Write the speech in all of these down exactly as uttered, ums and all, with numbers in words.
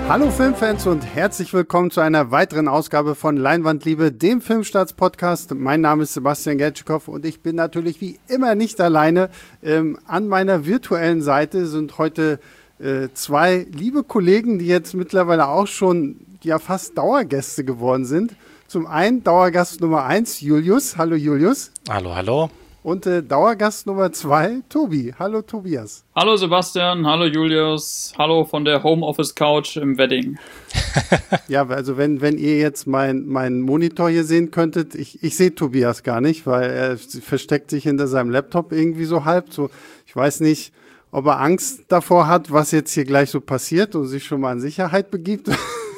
Hallo Filmfans und herzlich willkommen zu einer weiteren Ausgabe von Leinwandliebe, dem Filmstarts-Podcast. Mein Name ist Sebastian Gertschikow und ich bin natürlich wie immer nicht alleine. Ähm, an meiner virtuellen Seite sind heute äh, zwei liebe Kollegen, die jetzt mittlerweile auch schon ja fast Dauergäste geworden sind. Zum einen Dauergast Nummer eins, Julius. Hallo Julius. Hallo, hallo. Und äh, Dauergast Nummer zwei, Tobi. Hallo Tobias. Hallo Sebastian, hallo Julius, hallo von der Homeoffice-Couch im Wedding. Ja, also wenn, wenn ihr jetzt meinen mein Monitor hier sehen könntet, ich, ich sehe Tobias gar nicht, weil er versteckt sich hinter seinem Laptop irgendwie so halb. So, ich weiß nicht, ob er Angst davor hat, was jetzt hier gleich so passiert und sich schon mal in Sicherheit begibt.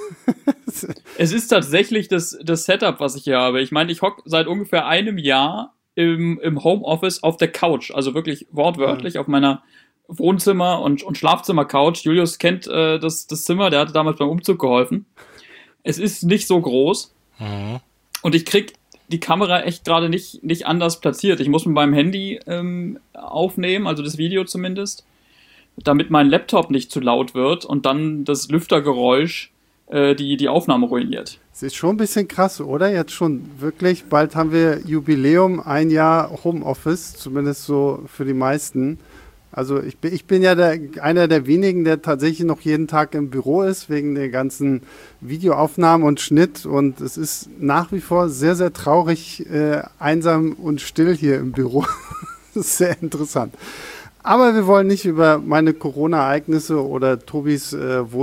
Es ist tatsächlich das, das Setup, was ich hier habe. Ich meine, ich hocke seit ungefähr einem Jahr im, im Homeoffice auf der Couch, also wirklich wortwörtlich ja. auf meiner Wohnzimmer- und, und Schlafzimmer-Couch. Julius kennt äh, das, das Zimmer, der hatte damals beim Umzug geholfen. Es ist nicht so groß mhm. und ich krieg die Kamera echt gerade nicht, nicht anders platziert. Ich muss mit meinem Handy ähm, aufnehmen, also das Video zumindest, damit mein Laptop nicht zu laut wird und dann das Lüftergeräusch äh, die, die Aufnahme ruiniert. Es ist schon ein bisschen krass, oder? Jetzt schon wirklich, bald haben wir Jubiläum, ein Jahr Homeoffice, zumindest so für die meisten. Also ich bin, ich bin ja der, einer der wenigen, der tatsächlich noch jeden Tag im Büro ist, wegen der ganzen Videoaufnahmen und Schnitt. Und es ist nach wie vor sehr, sehr traurig, äh, einsam und still hier im Büro. Das ist sehr interessant. Aber wir wollen nicht über meine Corona-Ereignisse oder Tobis äh,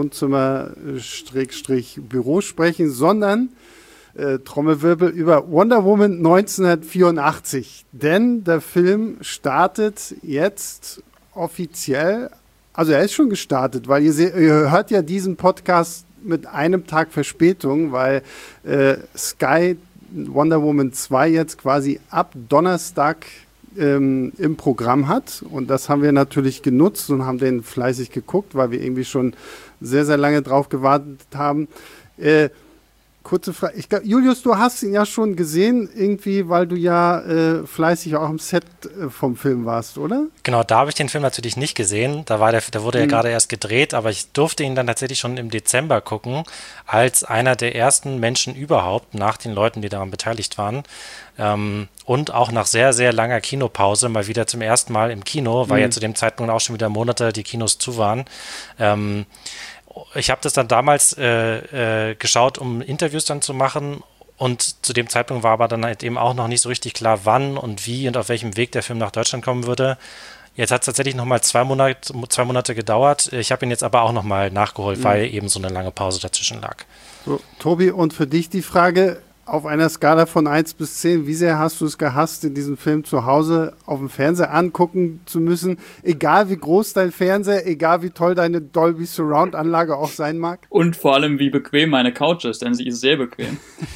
Wohnzimmer-Büro sprechen, sondern äh, Trommelwirbel über Wonder Woman neunzehnhundertvierundachtzig. Denn der Film startet jetzt offiziell, also er ist schon gestartet, weil ihr, seht, ihr hört ja diesen Podcast mit einem Tag Verspätung, weil äh, Sky Wonder Woman zwei jetzt quasi ab Donnerstag Ähm, im Programm hat, und das haben wir natürlich genutzt und haben den fleißig geguckt, weil wir irgendwie schon sehr, sehr lange drauf gewartet haben. Äh, kurze Frage, ich glaub, Julius, du hast ihn ja schon gesehen, irgendwie, weil du ja äh, fleißig auch im Set äh, vom Film warst, oder? Genau, da habe ich den Film natürlich nicht gesehen, da, war der, da wurde mhm. ja gerade erst gedreht, aber ich durfte ihn dann tatsächlich schon im Dezember gucken, als einer der ersten Menschen überhaupt, nach den Leuten, die daran beteiligt waren, ähm, und auch nach sehr, sehr langer Kinopause mal wieder zum ersten Mal im Kino, weil mhm. ja zu dem Zeitpunkt auch schon wieder Monate die Kinos zu waren. Ähm, ich habe das dann damals äh, äh, geschaut, um Interviews dann zu machen, und zu dem Zeitpunkt war aber dann halt eben auch noch nicht so richtig klar, wann und wie und auf welchem Weg der Film nach Deutschland kommen würde. Jetzt hat es tatsächlich nochmal zwei Monate, zwei Monate gedauert. Ich habe ihn jetzt aber auch nochmal nachgeholt, mhm. weil eben so eine lange Pause dazwischen lag. So, Tobi, und für dich die Frage: Auf einer Skala von eins bis zehn, wie sehr hast du es gehasst, in diesem Film zu Hause auf dem Fernseher angucken zu müssen? Egal wie groß dein Fernseher, egal wie toll deine Dolby Surround Anlage auch sein mag? Und vor allem, wie bequem meine Couch ist, denn sie ist sehr bequem.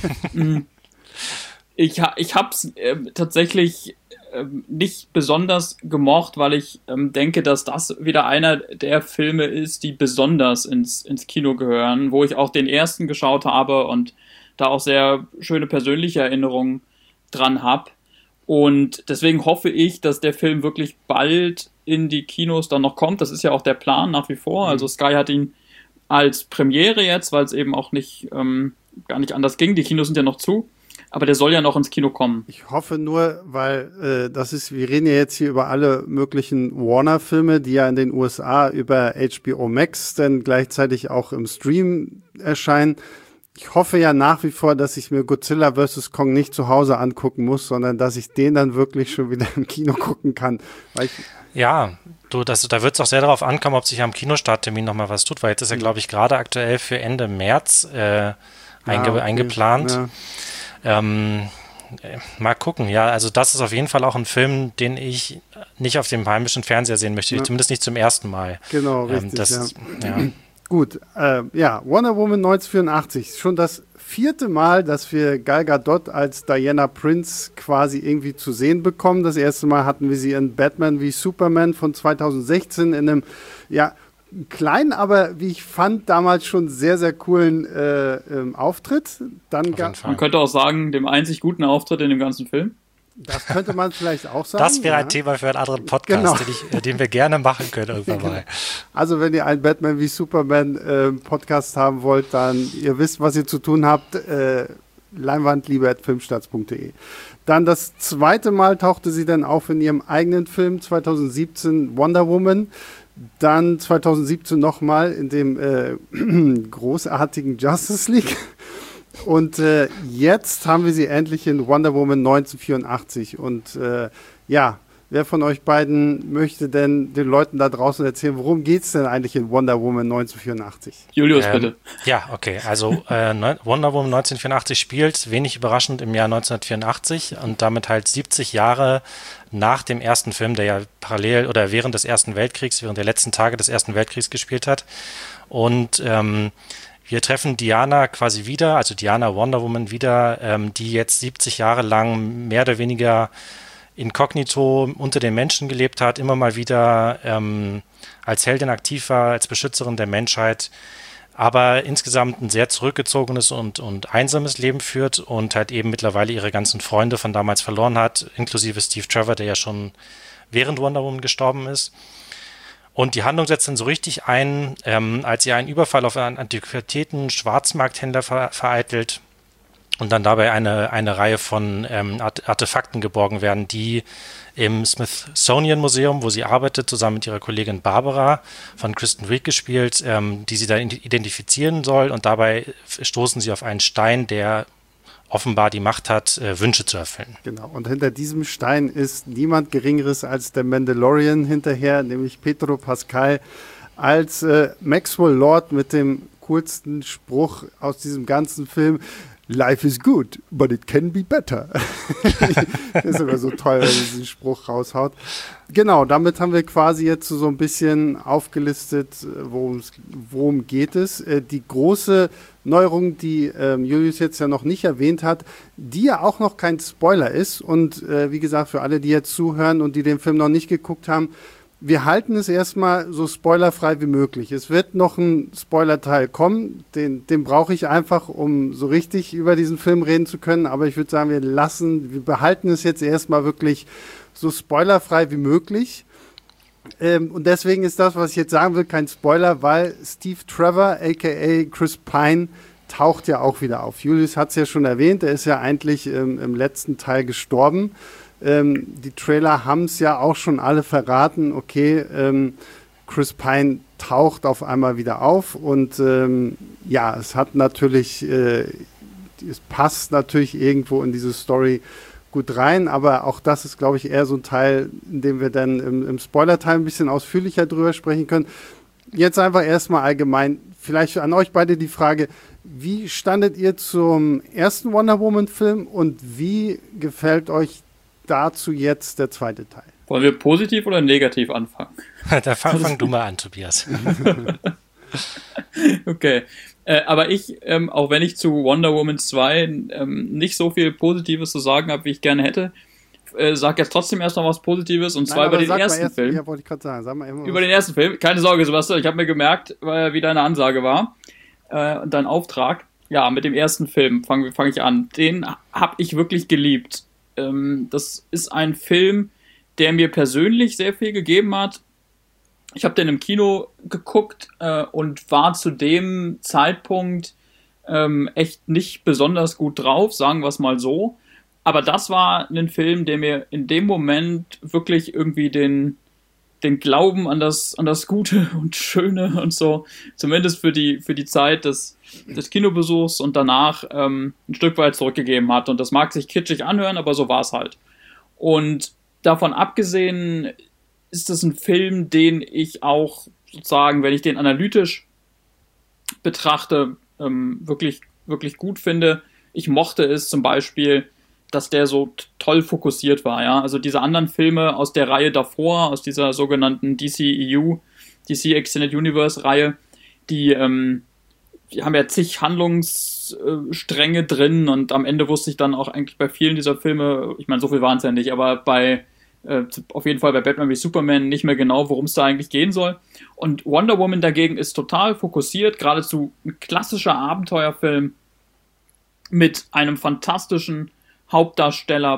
ich, ich habe es äh, tatsächlich äh, nicht besonders gemocht, weil ich äh, denke, dass das wieder einer der Filme ist, die besonders ins, ins Kino gehören, wo ich auch den ersten geschaut habe und da auch sehr schöne persönliche Erinnerungen dran habe. Und deswegen hoffe ich, dass der Film wirklich bald in die Kinos dann noch kommt. Das ist ja auch der Plan nach wie vor. Also Sky hat ihn als Premiere jetzt, weil es eben auch nicht ähm, gar nicht anders ging. Die Kinos sind ja noch zu. Aber der soll ja noch ins Kino kommen. Ich hoffe nur, weil äh, das ist, wir reden ja jetzt hier über alle möglichen Warner-Filme, die ja in den U S A über H B O Max dann gleichzeitig auch im Stream erscheinen. Ich hoffe ja nach wie vor, dass ich mir Godzilla versus. Kong nicht zu Hause angucken muss, sondern dass ich den dann wirklich schon wieder im Kino gucken kann. Weil ich ja, du, das, da wird es auch sehr darauf ankommen, ob sich am Kinostarttermin nochmal was tut, weil jetzt ist ja, glaube ich, gerade aktuell für Ende März äh, einge- ja, okay. eingeplant. Ja. Ähm, mal gucken, ja, also das ist auf jeden Fall auch ein Film, den ich nicht auf dem heimischen Fernseher sehen möchte, ja. zumindest nicht zum ersten Mal. Genau, richtig, ähm, das, ja. ja. Gut, äh, ja, Wonder Woman neunzehnhundertvierundachtzig, schon das vierte Mal, dass wir Gal Gadot als Diana Prince quasi irgendwie zu sehen bekommen. Das erste Mal hatten wir sie in Batman wie Superman von zweitausendsechzehn in einem, ja, kleinen, aber wie ich fand, damals schon sehr, sehr coolen äh, ähm, Auftritt. Dann Man könnte auch sagen, dem einzig guten Auftritt in dem ganzen Film. Das könnte man vielleicht auch sagen. Das wäre ja. ein Thema für einen anderen Podcast, genau. den, ich, den wir gerne machen können irgendwann mal. Also wenn ihr einen Batman wie Superman äh, Podcast haben wollt, dann ihr wisst, was ihr zu tun habt. Äh, Leinwandliebe at filmstarts punkt de. Dann das zweite Mal tauchte sie dann auf in ihrem eigenen Film zwanzig siebzehn Wonder Woman. Dann zwanzig siebzehn nochmal in dem äh, großartigen Justice League. Und äh, jetzt haben wir sie endlich in Wonder Woman neunzehnhundertvierundachtzig. Und äh, ja, wer von euch beiden möchte denn den Leuten da draußen erzählen, worum geht es denn eigentlich in Wonder Woman neunzehnhundertvierundachtzig? Julius, ähm, bitte. Ja, okay. Also äh, Wonder Woman neunzehnhundertvierundachtzig spielt, wenig überraschend, im Jahr neunzehnhundertvierundachtzig und damit halt siebzig Jahre nach dem ersten Film, der ja parallel oder während des Ersten Weltkriegs, während der letzten Tage des Ersten Weltkriegs gespielt hat. Und ähm, wir treffen Diana quasi wieder, also Diana Wonder Woman wieder, ähm, die jetzt siebzig Jahre lang mehr oder weniger inkognito unter den Menschen gelebt hat, immer mal wieder ähm, als Heldin aktiv war, als Beschützerin der Menschheit, aber insgesamt ein sehr zurückgezogenes und, und einsames Leben führt und halt eben mittlerweile ihre ganzen Freunde von damals verloren hat, inklusive Steve Trevor, der ja schon während Wonder Woman gestorben ist. Und die Handlung setzt dann so richtig ein, ähm, als ihr einen Überfall auf einen Antiquitäten-Schwarzmarkthändler ver- vereitelt und dann dabei eine, eine Reihe von ähm, Artefakten geborgen werden, die im Smithsonian Museum, wo sie arbeitet, zusammen mit ihrer Kollegin Barbara, von Kristen Wiig gespielt, ähm, die sie dann identifizieren soll. Und dabei stoßen sie auf einen Stein, der offenbar die Macht hat, äh, Wünsche zu erfüllen. Genau, und hinter diesem Stein ist niemand Geringeres als der Mandalorian hinterher, nämlich Pedro Pascal, als äh, Maxwell Lord mit dem coolsten Spruch aus diesem ganzen Film: Life is good, but it can be better. Das ist immer so toll, wenn er diesen Spruch raushaut. Genau, damit haben wir quasi jetzt so ein bisschen aufgelistet, worum geht es. Die große Neuerung, die ähm, Julius jetzt ja noch nicht erwähnt hat, die ja auch noch kein Spoiler ist. Und äh, wie gesagt, für alle, die jetzt zuhören und die den Film noch nicht geguckt haben, wir halten es erstmal so spoilerfrei wie möglich. Es wird noch ein Spoilerteil kommen, den, den brauche ich einfach, um so richtig über diesen Film reden zu können. Aber ich würde sagen, wir lassen, wir behalten es jetzt erstmal wirklich so spoilerfrei wie möglich. Ähm, und deswegen ist das, was ich jetzt sagen will, kein Spoiler, weil Steve Trevor, aka Chris Pine, taucht ja auch wieder auf. Julius hat es ja schon erwähnt, er ist ja eigentlich ähm, im letzten Teil gestorben. Ähm, die Trailer haben es ja auch schon alle verraten, okay, ähm, Chris Pine taucht auf einmal wieder auf und ähm, ja, es hat natürlich, äh, es passt natürlich irgendwo in diese Story gut rein, aber auch das ist, glaube ich, eher so ein Teil, in dem wir dann im, im Spoiler-Teil ein bisschen ausführlicher drüber sprechen können. Jetzt einfach erstmal allgemein, vielleicht an euch beide die Frage: Wie standet ihr zum ersten Wonder Woman-Film und wie gefällt euch dazu jetzt der zweite Teil? Wollen wir positiv oder negativ anfangen? Da fang, fang du mal an, Tobias. Okay. Äh, aber ich, ähm, auch wenn ich zu Wonder Woman zwei ähm, nicht so viel Positives zu sagen habe, wie ich gerne hätte, äh, sag jetzt trotzdem erst noch was Positives, und zwar Nein, über den ersten erst, Film. Ja, wollte ich gerade sagen. Sag mal über den ersten Film. Keine Sorge, Sebastian, ich habe mir gemerkt, wie deine Ansage war äh, und dein Auftrag. Ja, mit dem ersten Film fange fang ich an. Den habe ich wirklich geliebt. Ähm, das ist ein Film, der mir persönlich sehr viel gegeben hat. Ich habe den im Kino geguckt äh, und war zu dem Zeitpunkt ähm, echt nicht besonders gut drauf, sagen wir es mal so. Aber das war ein Film, der mir in dem Moment wirklich irgendwie den, den Glauben an das, an das Gute und Schöne und so, zumindest für die, für die Zeit des, des Kinobesuchs und danach ähm, ein Stück weit zurückgegeben hat. Und das mag sich kitschig anhören, aber so war es halt. Und davon abgesehen ist es ein Film, den ich auch sozusagen, wenn ich den analytisch betrachte, ähm, wirklich, wirklich gut finde. Ich mochte es zum Beispiel, dass der so t- toll fokussiert war. Ja? Also diese anderen Filme aus der Reihe davor, aus dieser sogenannten D C E U, D C Extended Universe Reihe, die, ähm, die haben ja zig Handlungsstränge drin, und am Ende wusste ich dann auch eigentlich bei vielen dieser Filme, ich meine, so viel waren es ja nicht, aber bei Äh, auf jeden Fall bei Batman wie Superman nicht mehr genau, worum es da eigentlich gehen soll. Und Wonder Woman dagegen ist total fokussiert, geradezu ein klassischer Abenteuerfilm mit einem fantastischen Hauptdarsteller,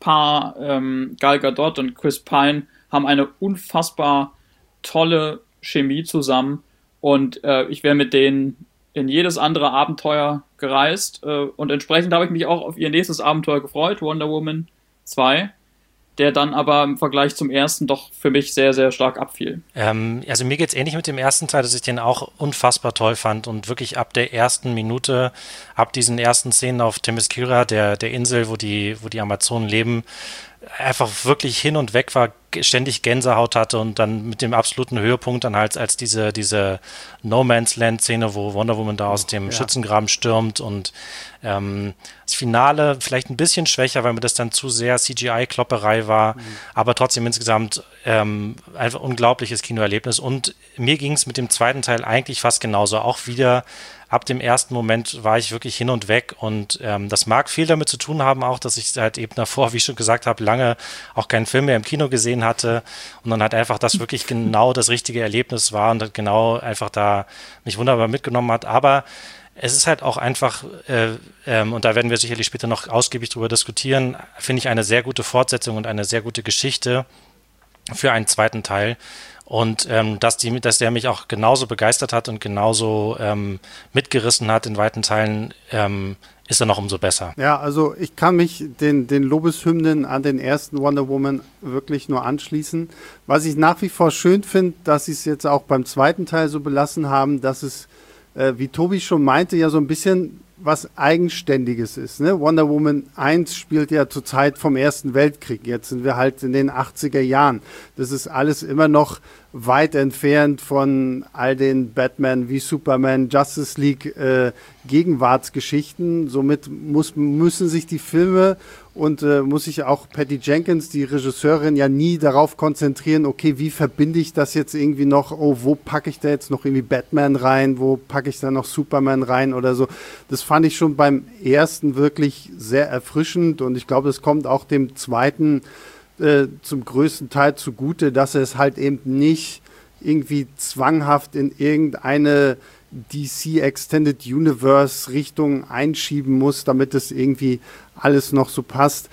Paar ähm, Gal Gadot und Chris Pine haben eine unfassbar tolle Chemie zusammen und äh, ich wäre mit denen in jedes andere Abenteuer gereist äh, und entsprechend habe ich mich auch auf ihr nächstes Abenteuer gefreut, Wonder Woman zwei, der dann aber im Vergleich zum ersten doch für mich sehr, sehr stark abfiel. Ähm, also mir geht's ähnlich mit dem ersten Teil, dass ich den auch unfassbar toll fand und wirklich ab der ersten Minute, ab diesen ersten Szenen auf Themyscira, der, der Insel, wo die, wo die Amazonen leben, einfach wirklich hin und weg war, ständig Gänsehaut hatte und dann mit dem absoluten Höhepunkt dann halt als diese, diese No-Man's-Land-Szene, wo Wonder Woman da aus dem ja. Schützengraben stürmt und ähm, das Finale vielleicht ein bisschen schwächer, weil mir das dann zu sehr C G I-Klopperei war, mhm. aber trotzdem insgesamt ähm, einfach unglaubliches Kinoerlebnis und mir ging es mit dem zweiten Teil eigentlich fast genauso, auch wieder ab dem ersten Moment war ich wirklich hin und weg und ähm, das mag viel damit zu tun haben auch, dass ich halt eben davor, wie ich schon gesagt habe, lange auch keinen Film mehr im Kino gesehen hatte und dann halt einfach das wirklich genau das richtige Erlebnis war und genau einfach da mich wunderbar mitgenommen hat, aber es ist halt auch einfach, äh, ähm, und da werden wir sicherlich später noch ausgiebig drüber diskutieren, finde ich eine sehr gute Fortsetzung und eine sehr gute Geschichte für einen zweiten Teil. Und ähm, dass, die, dass der mich auch genauso begeistert hat und genauso ähm, mitgerissen hat in weiten Teilen, ähm, ist er noch umso besser. Ja, also ich kann mich den, den Lobeshymnen an den ersten Wonder Woman wirklich nur anschließen. Was ich nach wie vor schön finde, dass sie es jetzt auch beim zweiten Teil so belassen haben, dass es, äh, wie Tobi schon meinte, ja so ein bisschen was Eigenständiges ist. Ne? Wonder Woman eins spielt ja zur Zeit vom Ersten Weltkrieg. Jetzt sind wir halt in den achtziger Jahren. Das ist alles immer noch weit entfernt von all den Batman wie Superman, Justice League äh, Gegenwartsgeschichten. Somit muss, müssen sich die Filme und äh, muss sich auch Patty Jenkins, die Regisseurin, ja nie darauf konzentrieren, okay, wie verbinde ich das jetzt irgendwie noch, oh, wo packe ich da jetzt noch irgendwie Batman rein, wo packe ich da noch Superman rein oder so. Das fand ich schon beim ersten wirklich sehr erfrischend und ich glaube, es kommt auch dem zweiten äh, zum größten Teil zugute, dass er es halt eben nicht irgendwie zwanghaft in irgendeine D C Extended Universe Richtung einschieben muss, damit es irgendwie alles noch so passt.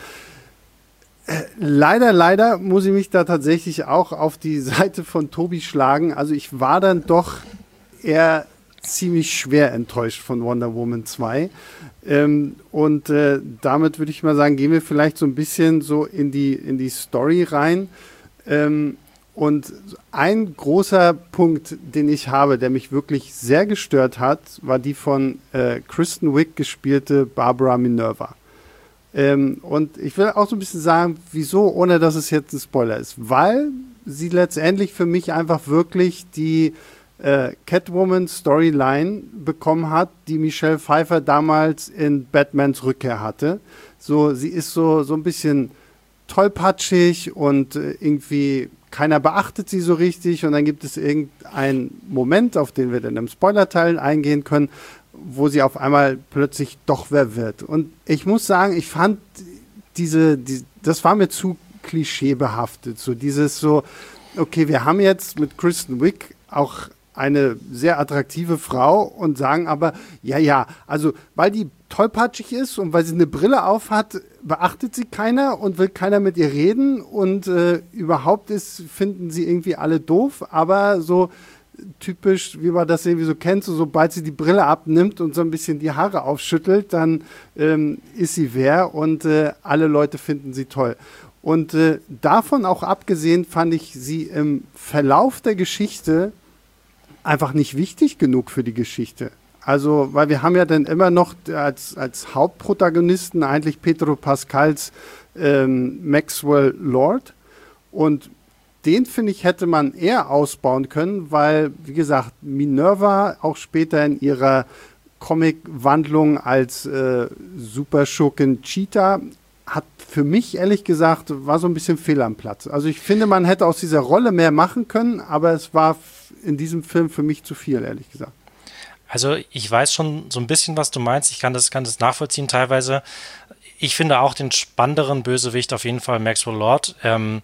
Äh, leider, leider muss ich mich da tatsächlich auch auf die Seite von Tobi schlagen. Also ich war dann doch eher ziemlich schwer enttäuscht von Wonder Woman zwei. Ähm, und äh, damit würde ich mal sagen, gehen wir vielleicht so ein bisschen so in die, in die Story rein. Ähm, Und ein großer Punkt, den ich habe, der mich wirklich sehr gestört hat, war die von äh, Kristen Wiig gespielte Barbara Minerva. Ähm, und ich will auch so ein bisschen sagen, wieso, ohne dass es jetzt ein Spoiler ist. Weil sie letztendlich für mich einfach wirklich die äh, Catwoman-Storyline bekommen hat, die Michelle Pfeiffer damals in Batmans Rückkehr hatte. So, sie ist so, so ein bisschen tollpatschig und äh, irgendwie keiner beachtet sie so richtig und dann gibt es irgendeinen Moment, auf den wir dann im Spoilerteil eingehen können, wo sie auf einmal plötzlich doch wer wird. Und ich muss sagen, ich fand diese, die, das war mir zu klischeebehaftet. So dieses so, okay, wir haben jetzt mit Kristen Wiig auch eine sehr attraktive Frau und sagen aber, ja, ja, also weil die tollpatschig ist und weil sie eine Brille auf hat, beachtet sie keiner und will keiner mit ihr reden und äh, überhaupt ist, finden sie irgendwie alle doof, aber so typisch, wie man das irgendwie so kennt, so, sobald sie die Brille abnimmt und so ein bisschen die Haare aufschüttelt, dann ähm, ist sie wer und äh, alle Leute finden sie toll. Und äh, davon auch abgesehen fand ich sie im Verlauf der Geschichte einfach nicht wichtig genug für die Geschichte. Also, weil wir haben ja dann immer noch als, als Hauptprotagonisten eigentlich Pedro Pascals ähm, Maxwell Lord und den, finde ich, hätte man eher ausbauen können, weil, wie gesagt, Minerva auch später in ihrer Comic-Wandlung als äh, Superschurkin Cheetah hat für mich, ehrlich gesagt, war so ein bisschen fehl am Platz. Also ich finde, man hätte aus dieser Rolle mehr machen können, aber es war in diesem Film für mich zu viel, ehrlich gesagt. Also ich weiß schon so ein bisschen, was du meinst. Ich kann das, kann das nachvollziehen teilweise. Ich finde auch den spannenderen Bösewicht auf jeden Fall Maxwell Lord. Ähm,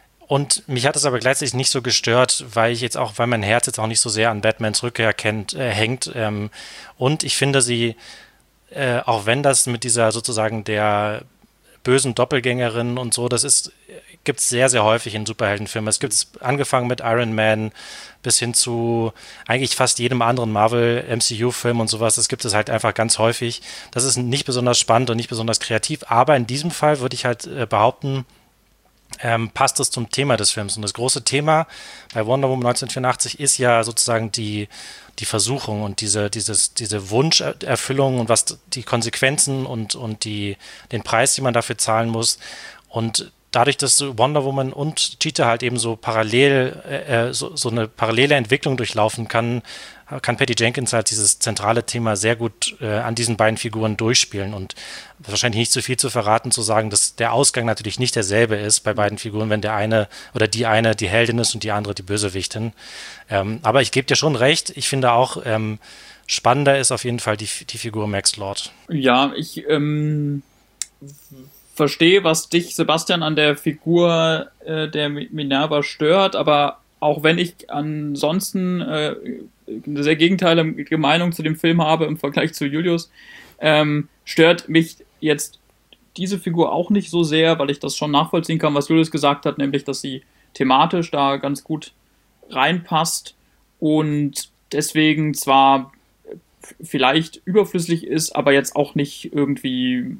und mich hat es aber gleichzeitig nicht so gestört, weil ich jetzt auch, weil mein Herz jetzt auch nicht so sehr an Batmans Rückkehr kennt, äh, hängt. Ähm, und ich finde sie, äh, auch wenn das mit dieser sozusagen der bösen Doppelgängerinnen und so, das ist, gibt es sehr, sehr häufig in Superheldenfilmen. Es gibt es angefangen mit Iron Man bis hin zu eigentlich fast jedem anderen Marvel-M C U-Film und sowas. Das gibt es halt einfach ganz häufig. Das ist nicht besonders spannend und nicht besonders kreativ, aber in diesem Fall würde ich halt äh, behaupten, ähm, passt es zum Thema des Films. Und das große Thema bei Wonder Woman neunzehnhundertvierundachtzig ist ja sozusagen die, die Versuchung und diese, dieses, diese Wunscherfüllung und was die Konsequenzen und, und die, den Preis, den man dafür zahlen muss. Und dadurch, dass Wonder Woman und Cheetah halt eben so parallel, äh, so, so eine parallele Entwicklung durchlaufen kann, kann Patty Jenkins halt dieses zentrale Thema sehr gut äh, an diesen beiden Figuren durchspielen und wahrscheinlich nicht zu viel zu verraten, zu sagen, dass der Ausgang natürlich nicht derselbe ist bei beiden Figuren, wenn der eine oder die eine die Heldin ist und die andere die Bösewichtin. Ähm, aber ich gebe dir schon recht, ich finde auch, ähm, spannender ist auf jeden Fall die, die Figur Max Lord. Ja, ich ähm, verstehe, was dich, Sebastian, an der Figur äh, der Minerva stört, aber auch wenn ich ansonsten äh, eine sehr gegenteilige Meinung zu dem Film habe im Vergleich zu Julius, ähm, stört mich jetzt diese Figur auch nicht so sehr, weil ich das schon nachvollziehen kann, was Julius gesagt hat, nämlich, dass sie thematisch da ganz gut reinpasst und deswegen zwar vielleicht überflüssig ist, aber jetzt auch nicht irgendwie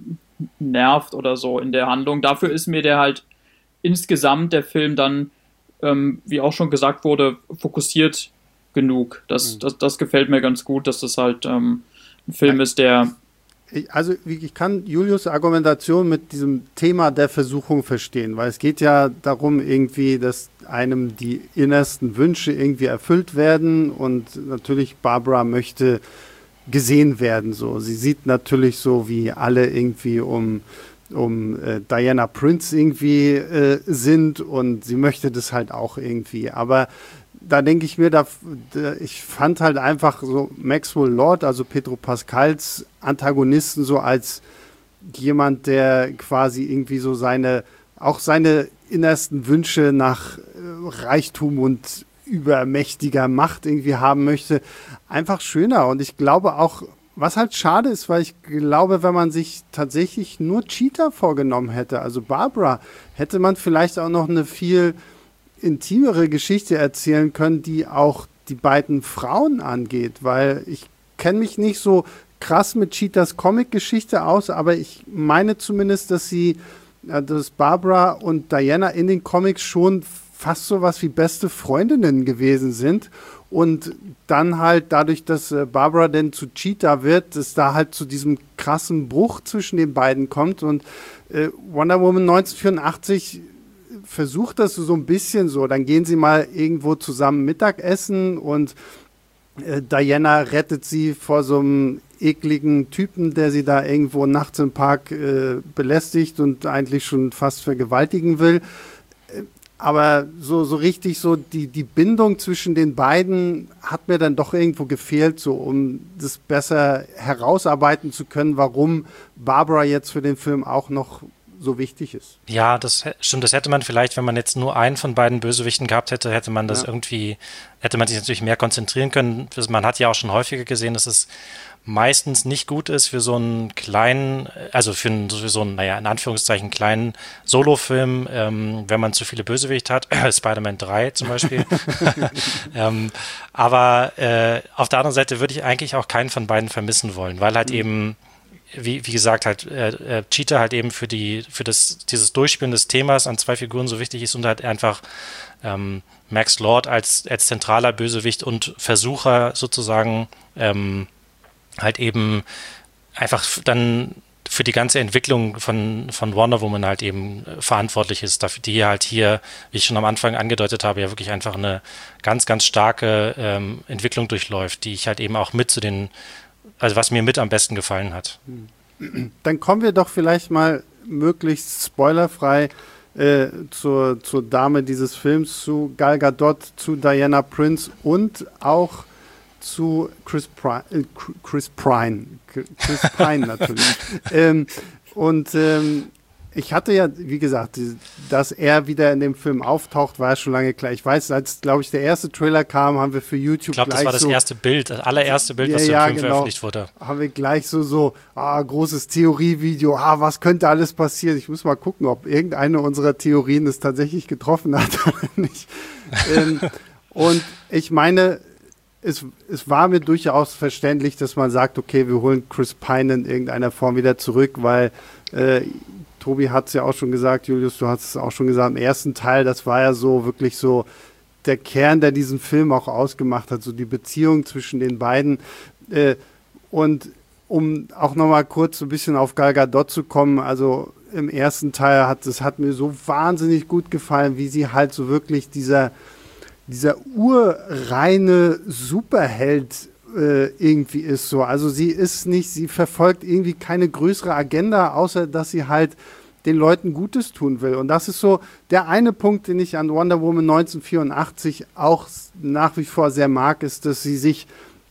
nervt oder so in der Handlung. Dafür ist mir der halt insgesamt der Film dann, ähm, wie auch schon gesagt wurde, fokussiert genug. Das, mhm. das, das gefällt mir ganz gut, dass das halt ähm, ein Film ist, der... Ich, also ich kann Julius' Argumentation mit diesem Thema der Versuchung verstehen, weil es geht ja darum irgendwie, dass einem die innersten Wünsche irgendwie erfüllt werden und natürlich Barbara möchte gesehen werden. So. Sie sieht natürlich so, wie alle irgendwie um, um äh, Diana Prince irgendwie äh, sind und sie möchte das halt auch irgendwie. Aber da denke ich mir, da, ich fand halt einfach so Maxwell Lord, also Pedro Pascals Antagonisten, so als jemand, der quasi irgendwie so seine, auch seine innersten Wünsche nach äh, Reichtum und übermächtiger Macht irgendwie haben möchte, einfach schöner. Und ich glaube auch, was halt schade ist, weil ich glaube, wenn man sich tatsächlich nur Cheetah vorgenommen hätte, also Barbara, hätte man vielleicht auch noch eine viel intimere Geschichte erzählen können, die auch die beiden Frauen angeht, weil ich kenne mich nicht so krass mit Cheetahs Comic-Geschichte aus, aber ich meine zumindest, dass sie, dass Barbara und Diana in den Comics schon fast so was wie beste Freundinnen gewesen sind und dann halt dadurch, dass Barbara denn zu Cheetah wird, es da halt zu diesem krassen Bruch zwischen den beiden kommt und äh, Wonder Woman neunzehnhundertvierundachtzig versucht das so ein bisschen so, dann gehen sie mal irgendwo zusammen Mittagessen und äh, Diana rettet sie vor so einem ekligen Typen, der sie da irgendwo nachts im Park äh, belästigt und eigentlich schon fast vergewaltigen will. Äh, aber so, so richtig so die, die Bindung zwischen den beiden hat mir dann doch irgendwo gefehlt, so um das besser herausarbeiten zu können, warum Barbara jetzt für den Film auch noch so wichtig ist. Ja, das stimmt. Das hätte man vielleicht, wenn man jetzt nur einen von beiden Bösewichten gehabt hätte, hätte man das ja. irgendwie, hätte man sich natürlich mehr konzentrieren können. Man hat ja auch schon häufiger gesehen, dass es meistens nicht gut ist für so einen kleinen, also für, einen, für so einen, naja, in Anführungszeichen kleinen Solofilm, ähm, wenn man zu viele Bösewichte hat, Spider-Man drei zum Beispiel. ähm, aber äh, auf der anderen Seite würde ich eigentlich auch keinen von beiden vermissen wollen, weil halt mhm. eben Wie, wie gesagt, halt äh, Cheetah halt eben für die für das dieses Durchspielen des Themas an zwei Figuren so wichtig ist und halt einfach ähm, Max Lord als als zentraler Bösewicht und Versucher sozusagen ähm, halt eben einfach dann für die ganze Entwicklung von von Wonder Woman halt eben äh, verantwortlich ist, dafür, die halt hier, wie ich schon am Anfang angedeutet habe, ja wirklich einfach eine ganz, ganz starke ähm, Entwicklung durchläuft, die ich halt eben auch mit zu den Also was mir mit am besten gefallen hat. Dann kommen wir doch vielleicht mal möglichst spoilerfrei äh, zur, zur Dame dieses Films, zu Gal Gadot, zu Diana Prince und auch zu Chris, Pri- äh, Chris Pine. Chris Pine natürlich. ähm, und ähm, ich hatte ja, wie gesagt, dass er wieder in dem Film auftaucht, war ja schon lange klar. Ich weiß, als, glaube ich, der erste Trailer kam, haben wir für YouTube Ich glaube, das gleich war das so, erste Bild, das allererste Bild, ja, was ja, im Film genau, veröffentlicht wurde. Haben wir gleich so, so ah, großes Theorievideo, ah, was könnte alles passieren? Ich muss mal gucken, ob irgendeine unserer Theorien es tatsächlich getroffen hat oder nicht. ähm, und ich meine, Es, es war mir durchaus verständlich, dass man sagt, okay, wir holen Chris Pine in irgendeiner Form wieder zurück, weil äh, Tobi hat es ja auch schon gesagt, Julius, du hast es auch schon gesagt, im ersten Teil, das war ja so wirklich so der Kern, der diesen Film auch ausgemacht hat, so die Beziehung zwischen den beiden. Äh, und um auch nochmal kurz so ein bisschen auf Gal Gadot zu kommen, also im ersten Teil hat es hat mir so wahnsinnig gut gefallen, wie sie halt so wirklich dieser dieser urreine Superheld äh, irgendwie ist so. Also sie ist nicht, sie verfolgt irgendwie keine größere Agenda, außer dass sie halt den Leuten Gutes tun will. Und das ist so der eine Punkt, den ich an Wonder Woman neunzehnhundertvierundachtzig auch nach wie vor sehr mag, ist, dass sie sich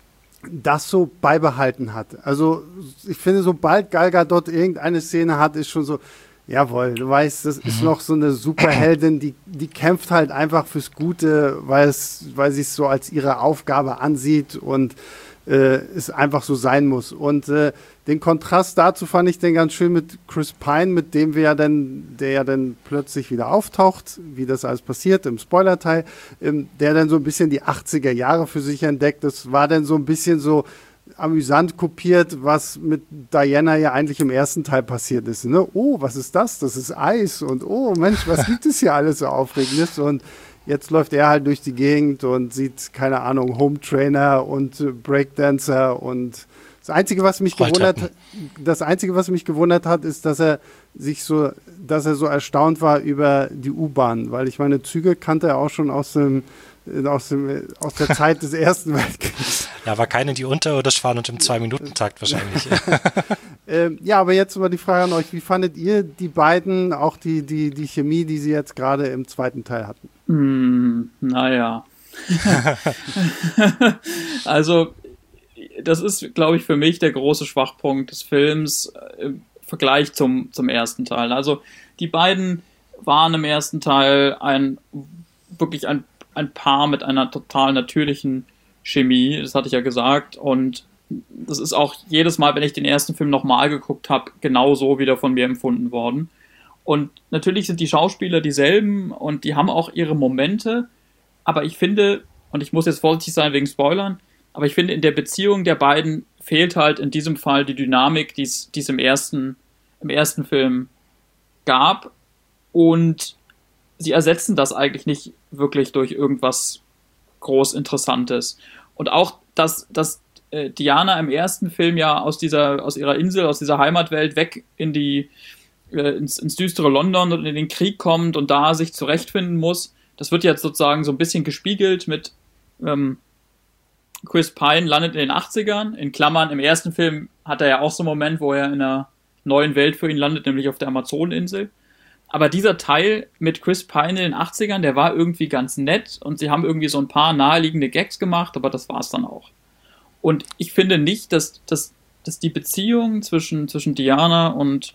das so beibehalten hat. Also ich finde, sobald Gal Gadot irgendeine Szene hat, ist schon so, jawohl, du weißt, das ist noch so eine Superheldin, die, die kämpft halt einfach fürs Gute, weil es, weil sie es so als ihre Aufgabe ansieht und äh, es einfach so sein muss. Und äh, den Kontrast dazu fand ich dann ganz schön mit Chris Pine, mit dem wir ja dann, der ja dann plötzlich wieder auftaucht, wie das alles passiert im Spoilerteil, ähm, der dann so ein bisschen die achtziger Jahre für sich entdeckt. Das war dann so ein bisschen so amüsant kopiert, was mit Diana ja eigentlich im ersten Teil passiert ist. Ne? Oh, was ist das? Das ist Eis. Und oh, Mensch, was gibt es hier alles so Aufregendes? Und jetzt läuft er halt durch die Gegend und sieht, keine Ahnung, Home Trainer und äh, Breakdancer. Und das Einzige, was mich gewundert, das Einzige, was mich gewundert hat, ist, dass er sich so, dass er so erstaunt war über die U-Bahn. Weil ich meine, Züge kannte er auch schon aus dem Aus, dem, aus der Zeit des Ersten Weltkriegs. Ja, war keine, die unterirdisch fahren und im Zwei-Minuten-Takt wahrscheinlich. ähm, ja, aber jetzt mal die Frage an euch, wie fandet ihr die beiden, auch die, die, die Chemie, die sie jetzt gerade im zweiten Teil hatten? Mm, naja. Also, das ist, glaube ich, für mich der große Schwachpunkt des Films im Vergleich zum, zum ersten Teil. Also, die beiden waren im ersten Teil ein wirklich ein ein Paar mit einer total natürlichen Chemie, das hatte ich ja gesagt, und das ist auch jedes Mal, wenn ich den ersten Film nochmal geguckt habe, genauso wieder von mir empfunden worden. Und natürlich sind die Schauspieler dieselben und die haben auch ihre Momente, aber ich finde, und ich muss jetzt vorsichtig sein wegen Spoilern, aber ich finde, in der Beziehung der beiden fehlt halt in diesem Fall die Dynamik, die es im ersten, im ersten Film gab, und sie ersetzen das eigentlich nicht wirklich durch irgendwas groß Interessantes. Und auch, dass, dass äh, Diana im ersten Film ja aus dieser, aus ihrer Insel, aus dieser Heimatwelt weg in die, äh, ins, ins düstere London und in den Krieg kommt und da sich zurechtfinden muss, das wird jetzt sozusagen so ein bisschen gespiegelt mit ähm, Chris Pine landet in den achtzigern, in Klammern, im ersten Film hat er ja auch so einen Moment, wo er in einer neuen Welt für ihn landet, nämlich auf der Amazoneninsel. Aber dieser Teil mit Chris Pine in den achtzigern, der war irgendwie ganz nett und sie haben irgendwie so ein paar naheliegende Gags gemacht, aber das war's dann auch. Und ich finde nicht, dass, dass, dass die Beziehung zwischen, zwischen Diana und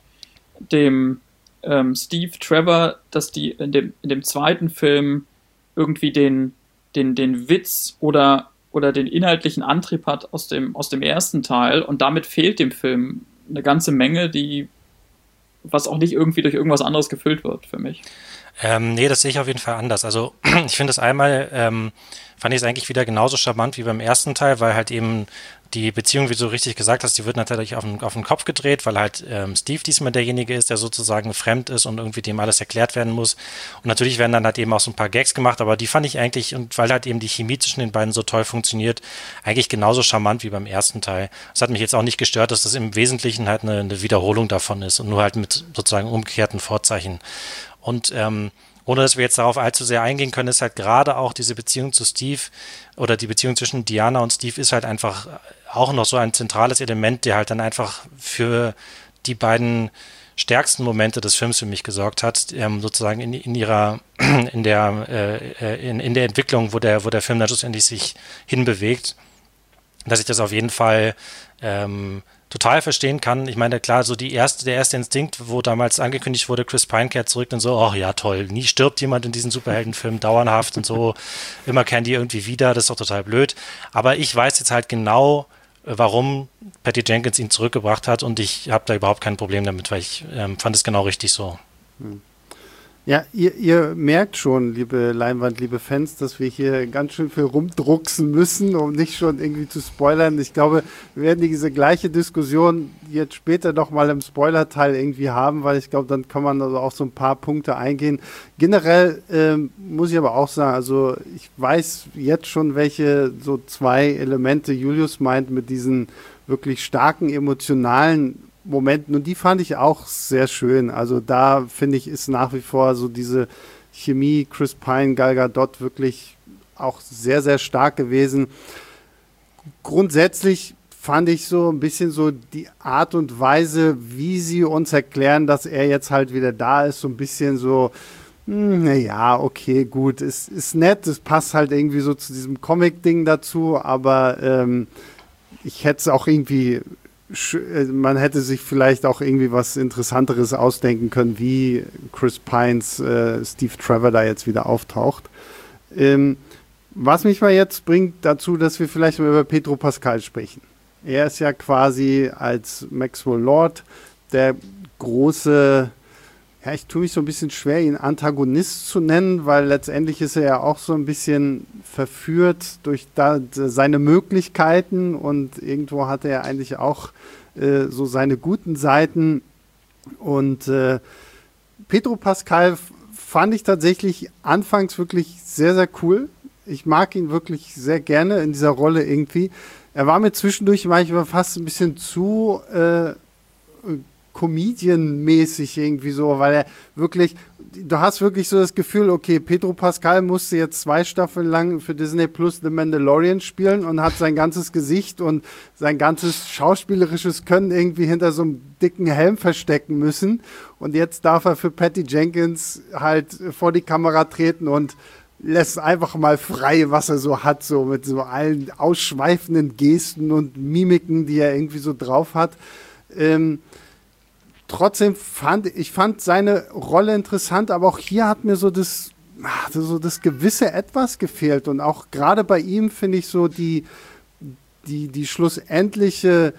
dem ähm, Steve Trevor, dass die in dem, in dem zweiten Film irgendwie den, den, den Witz oder, oder den inhaltlichen Antrieb hat aus dem, aus dem ersten Teil, und damit fehlt dem Film eine ganze Menge, die was auch nicht irgendwie durch irgendwas anderes gefüllt wird für mich. Ähm, nee, das sehe ich auf jeden Fall anders. Also ich finde es einmal, ähm, fand ich es eigentlich wieder genauso charmant wie beim ersten Teil, weil halt eben die Beziehung, wie du richtig gesagt hast, die wird natürlich auf den, auf den Kopf gedreht, weil halt ähm, Steve diesmal derjenige ist, der sozusagen fremd ist und irgendwie dem alles erklärt werden muss. Und natürlich werden dann halt eben auch so ein paar Gags gemacht, aber die fand ich eigentlich, und weil halt eben die Chemie zwischen den beiden so toll funktioniert, eigentlich genauso charmant wie beim ersten Teil. Es hat mich jetzt auch nicht gestört, dass das im Wesentlichen halt eine, eine Wiederholung davon ist und nur halt mit sozusagen umgekehrten Vorzeichen. Und ähm, ohne dass wir jetzt darauf allzu sehr eingehen können, ist halt gerade auch diese Beziehung zu Steve oder die Beziehung zwischen Diana und Steve ist halt einfach auch noch so ein zentrales Element, der halt dann einfach für die beiden stärksten Momente des Films für mich gesorgt hat, ähm, sozusagen in, in ihrer, in der, äh, in, in der Entwicklung, wo der, wo der Film dann schlussendlich sich hinbewegt. dass ich das auf jeden Fall ähm, total verstehen kann. Ich meine, klar, so die erste, der erste Instinkt, wo damals angekündigt wurde, Chris Pine kehrt zurück und so, ach ja, toll, nie stirbt jemand in diesen Superheldenfilmen dauerhaft und so, immer kehren die irgendwie wieder, das ist doch total blöd. Aber ich weiß jetzt halt genau, warum Patty Jenkins ihn zurückgebracht hat und ich habe da überhaupt kein Problem damit, weil ich ähm, fand es genau richtig so. Hm. Ja, ihr, ihr merkt schon, liebe Leinwand, liebe Fans, dass wir hier ganz schön viel rumdrucksen müssen, um nicht schon irgendwie zu spoilern. Ich glaube, wir werden diese gleiche Diskussion jetzt später noch mal im Spoiler-Teil irgendwie haben, weil ich glaube, dann kann man also auch so ein paar Punkte eingehen. Generell ähm, muss ich aber auch sagen, also ich weiß jetzt schon, welche so zwei Elemente Julius meint mit diesen wirklich starken emotionalen Momenten, und die fand ich auch sehr schön. Also da finde ich, ist nach wie vor so diese Chemie Chris Pine, Gal Gadot wirklich auch sehr, sehr stark gewesen. Grundsätzlich fand ich so ein bisschen so die Art und Weise, wie sie uns erklären, dass er jetzt halt wieder da ist, so ein bisschen so, naja, okay, gut, es ist nett, es passt halt irgendwie so zu diesem Comic-Ding dazu, aber ähm, ich hätte es auch irgendwie man hätte sich vielleicht auch irgendwie was Interessanteres ausdenken können, wie Chris Pines äh, Steve Trevor da jetzt wieder auftaucht. Ähm, was mich mal jetzt bringt dazu, dass wir vielleicht mal über Pedro Pascal sprechen. Er ist ja quasi als Maxwell Lord der große, ja, ich tue mich so ein bisschen schwer, ihn Antagonist zu nennen, weil letztendlich ist er ja auch so ein bisschen verführt durch da, seine Möglichkeiten und irgendwo hat er eigentlich auch äh, so seine guten Seiten. Und äh, Pedro Pascal fand ich tatsächlich anfangs wirklich sehr, sehr cool. Ich mag ihn wirklich sehr gerne in dieser Rolle irgendwie. Er war mir zwischendurch manchmal fast ein bisschen zu äh, Comedian-mäßig irgendwie so, weil er wirklich, du hast wirklich so das Gefühl, okay, Pedro Pascal musste jetzt zwei Staffeln lang für Disney Plus The Mandalorian spielen und hat sein ganzes Gesicht und sein ganzes schauspielerisches Können irgendwie hinter so einem dicken Helm verstecken müssen und jetzt darf er für Patty Jenkins halt vor die Kamera treten und lässt einfach mal frei, was er so hat, so mit so allen ausschweifenden Gesten und Mimiken, die er irgendwie so drauf hat. Ähm, Trotzdem fand ich fand seine Rolle interessant, aber auch hier hat mir so das, so das gewisse Etwas gefehlt. Und auch gerade bei ihm finde ich so die, die, die schlussendliche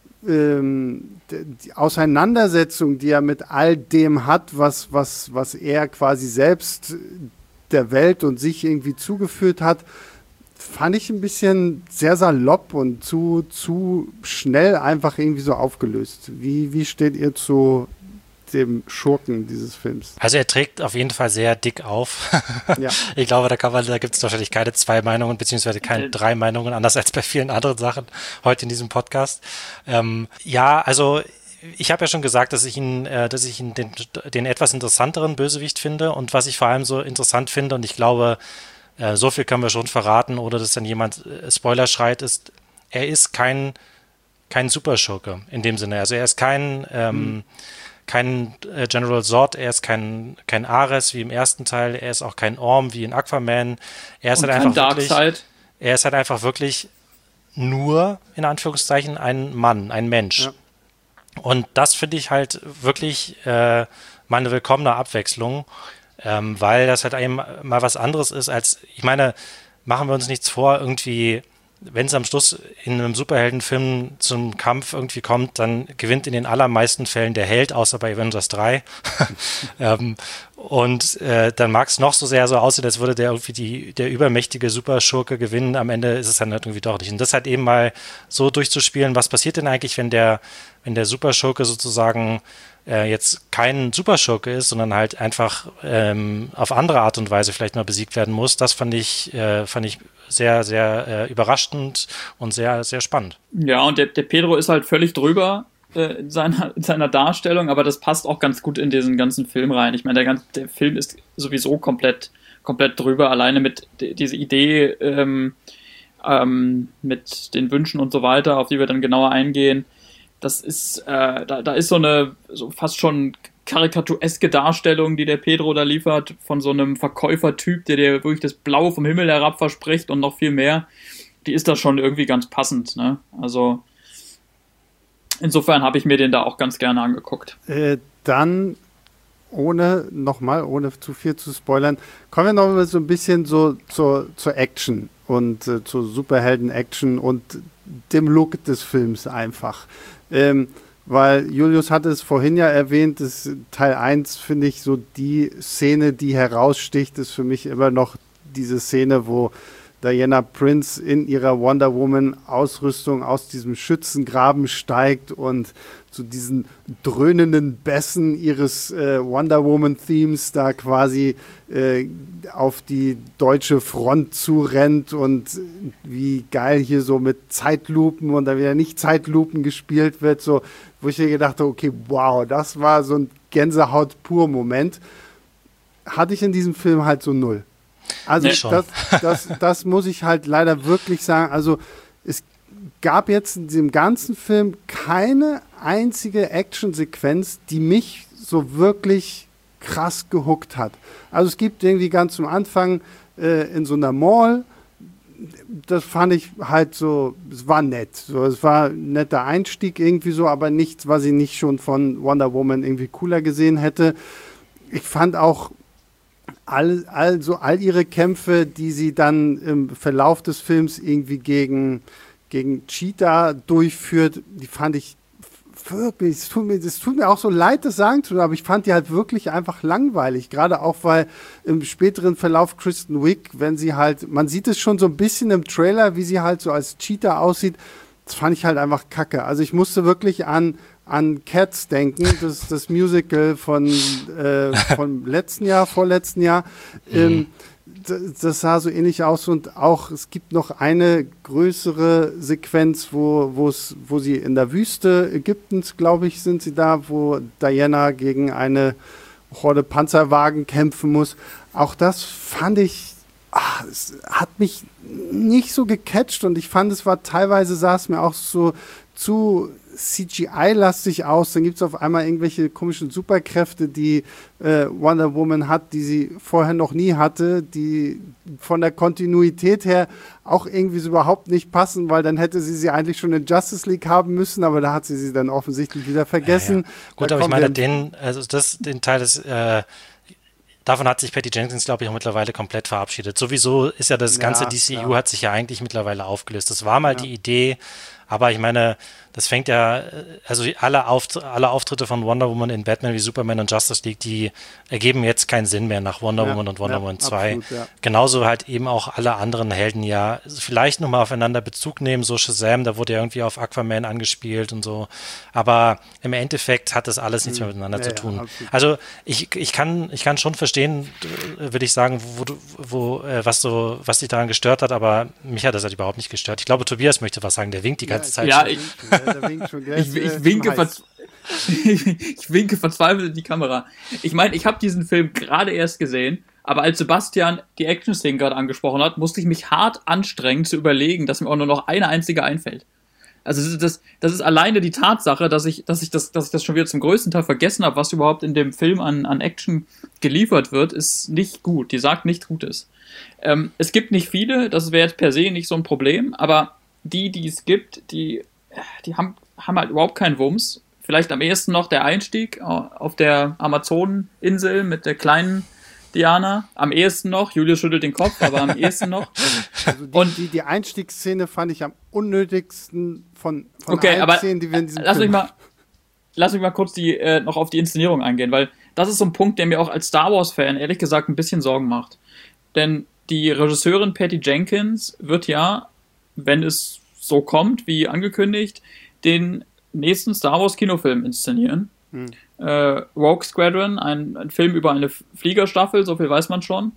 ähm, die Auseinandersetzung, die er mit all dem hat, was, was, was er quasi selbst der Welt und sich irgendwie zugeführt hat, fand ich ein bisschen sehr salopp und zu, zu schnell einfach irgendwie so aufgelöst. Wie, wie steht ihr zu dem Schurken dieses Films? Also er trägt auf jeden Fall sehr dick auf. Ja. Ich glaube, da kann man, da gibt es wahrscheinlich keine zwei Meinungen, beziehungsweise keine drei Meinungen, anders als bei vielen anderen Sachen heute in diesem Podcast. Ähm, ja, also ich habe ja schon gesagt, dass ich ihn, äh, dass ich ihn den, den etwas interessanteren Bösewicht finde und was ich vor allem so interessant finde, und ich glaube, so viel können wir schon verraten, oder dass dann jemand äh, Spoiler schreit, ist, er ist kein, kein Superschurke in dem Sinne. Also er ist kein, ähm, mhm. kein äh, General Zod, er ist kein, kein Ares wie im ersten Teil, er ist auch kein Orm wie in Aquaman. Er ist Und halt kein einfach wirklich, Darkseid. Er ist halt einfach wirklich nur, in Anführungszeichen, ein Mann, ein Mensch. Ja. Und das finde ich halt wirklich äh, mal eine willkommene Abwechslung. Ähm, weil das halt eben mal was anderes ist als, ich meine, machen wir uns nichts vor, irgendwie, wenn es am Schluss in einem Superheldenfilm zum Kampf irgendwie kommt, dann gewinnt in den allermeisten Fällen der Held, außer bei Avengers drei. ähm, und äh, dann mag es noch so sehr so aussehen, als würde der irgendwie die, der übermächtige Superschurke gewinnen. Am Ende ist es dann halt irgendwie doch nicht. Und das halt eben mal so durchzuspielen, was passiert denn eigentlich, wenn der, wenn der Superschurke sozusagen äh, jetzt kein Superschurke ist, sondern halt einfach ähm, auf andere Art und Weise vielleicht mal besiegt werden muss. Das fand ich, äh, fand ich sehr, sehr äh, überraschend und sehr, sehr spannend. Ja, und der, der Pedro ist halt völlig drüber äh, in, seiner, in seiner Darstellung, aber das passt auch ganz gut in diesen ganzen Film rein. Ich meine, der, ganze, der Film ist sowieso komplett, komplett drüber, alleine mit d- diese Idee ähm, ähm, mit den Wünschen und so weiter, auf die wir dann genauer eingehen. Das ist, äh, da, da ist so eine so fast schon karikatureske Darstellung, die der Pedro da liefert, von so einem Verkäufertyp, der dir wirklich das Blaue vom Himmel herab verspricht und noch viel mehr. die ist da schon irgendwie ganz passend, ne? Also insofern habe ich mir den da auch ganz gerne angeguckt. Äh, dann, ohne, nochmal, ohne zu viel zu spoilern, kommen wir noch mal so ein bisschen so zur, zur Action und äh, zur Superhelden-Action und dem Look des Films einfach. Ähm, weil Julius hatte es vorhin ja erwähnt, das Teil eins finde ich so die Szene, die heraussticht, ist für mich immer noch diese Szene, wo Diana Prince in ihrer Wonder Woman Ausrüstung aus diesem Schützengraben steigt und zu diesen dröhnenden Bässen ihres äh, Wonder Woman Themes da quasi äh, auf die deutsche Front zurennt und wie geil hier so mit Zeitlupen und dann wieder nicht Zeitlupen gespielt wird, so, wo ich mir gedacht habe, okay, wow, das war so ein Gänsehaut-pur-Moment. Hatte ich in diesem Film halt so null. Also Nee, das, das, das muss ich halt leider wirklich sagen. Also es gab jetzt in diesem ganzen Film keine einzige Actionsequenz, die mich so wirklich krass gehuckt hat. Also es gibt irgendwie ganz am Anfang äh, in so einer Mall, das fand ich halt so, es war nett. So, es war ein netter Einstieg irgendwie so, aber nichts, was ich nicht schon von Wonder Woman irgendwie cooler gesehen hätte. Ich fand auch All, also all ihre Kämpfe, die sie dann im Verlauf des Films irgendwie gegen, gegen Cheetah durchführt, die fand ich wirklich, es tut mir, es tut mir auch so leid, das sagen zu, aber ich fand die halt wirklich einfach langweilig. Gerade auch, weil im späteren Verlauf Kristen Wiig, wenn sie halt, man sieht es schon so ein bisschen im Trailer, wie sie halt so als Cheetah aussieht, das fand ich halt einfach kacke. Also ich musste wirklich an an Cats denken, das, das Musical von, äh, von letzten Jahr, vorletzten Jahr. Ähm, das, das sah so ähnlich aus und auch, es gibt noch eine größere Sequenz, wo, wo's, wo sie in der Wüste Ägyptens, glaube ich, sind sie da, wo Diana gegen eine Horde Panzerwagen kämpfen muss. Auch das fand ich, ach, es hat mich nicht so gecatcht und ich fand, es war teilweise, sah es mir auch so zu C G I-lastig aus, dann gibt es auf einmal irgendwelche komischen Superkräfte, die äh, Wonder Woman hat, die sie vorher noch nie hatte, die von der Kontinuität her auch irgendwie so überhaupt nicht passen, weil dann hätte sie sie eigentlich schon in Justice League haben müssen, aber da hat sie sie dann offensichtlich wieder vergessen. Ja, ja. Gut, da aber ich meine, den, also das, den Teil des äh davon hat sich Patty Jenkins, glaube ich, auch mittlerweile komplett verabschiedet. Sowieso ist ja das ganze ja, D C U ja. hat sich ja eigentlich mittlerweile aufgelöst. Das war mal Ja. die Idee, aber ich meine, das fängt ja, also alle, Auft- alle Auftritte von Wonder Woman in Batman wie Superman und Justice League, die ergeben jetzt keinen Sinn mehr nach Wonder Ja, Woman und Wonder ja, Woman zwei. absolut, ja. Genauso halt eben auch alle anderen Helden ja vielleicht nochmal aufeinander Bezug nehmen, so Shazam, da wurde ja irgendwie auf Aquaman angespielt und so. Aber im Endeffekt hat das alles nichts mehr miteinander Ja, zu ja, tun. absolut. Also ich, ich, kann, ich kann schon verstehen, äh, würde ich sagen, wo, du- wo, äh, was, so, was dich daran gestört hat, aber mich hat das halt überhaupt nicht gestört. Ich glaube, Tobias möchte was sagen, der winkt die ganze Zeit Ja, schon. ich- Der winkt schon, der Ich, ist, äh, ich, schon winke heiß. verz ich winke verzweifelt in die Kamera. Ich meine, ich habe diesen Film gerade erst gesehen, aber als Sebastian die Action-Szenen gerade angesprochen hat, musste ich mich hart anstrengen zu überlegen, dass mir auch nur noch eine einzige einfällt. Also das, ist- das, das ist alleine die Tatsache, dass ich, dass ich das, dass ich das schon wieder zum größten Teil vergessen habe, was überhaupt in dem Film an, an Action geliefert wird, ist nicht gut. Die sagt nichts Gutes. Ähm, es gibt nicht viele, das wäre jetzt per se nicht so ein Problem, aber die, die es gibt, die, die haben, haben halt überhaupt keinen Wumms. Vielleicht am ehesten noch der Einstieg auf der Amazoneninsel mit der kleinen Diana. Am ehesten noch, Julius schüttelt den Kopf, aber am ehesten noch. Also die, Und- die, die Einstiegsszene fand ich am unnötigsten von, von Okay, allen aber Szenen, die wir in diesem lass mich Film mal, lass mich mal kurz die, äh, noch auf die Inszenierung eingehen, weil das ist so ein Punkt, der mir auch als Star Wars-Fan ehrlich gesagt ein bisschen Sorgen macht. Denn die Regisseurin Patty Jenkins wird ja, wenn es so kommt, wie angekündigt, den nächsten Star Wars Kinofilm inszenieren. Hm. Äh, Rogue Squadron, ein, ein Film über eine Fliegerstaffel, so viel weiß man schon.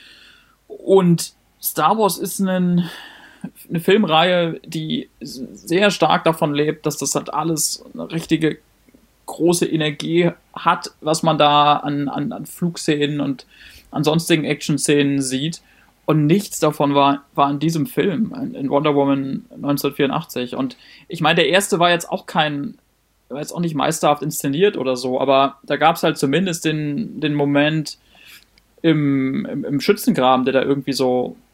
Und Star Wars ist ein, eine Filmreihe, die sehr stark davon lebt, dass das halt alles eine richtige große Energie hat, was man da an, an, an Flugszenen und an sonstigen Action-Szenen sieht. Und nichts davon war, war in diesem Film, in Wonder Woman neunzehnhundertvierundachtzig. Und ich meine, der erste war jetzt auch kein, war jetzt auch nicht meisterhaft inszeniert oder so, aber da gab es halt zumindest den, den Moment im, im, im Schützengraben, der da irgendwie so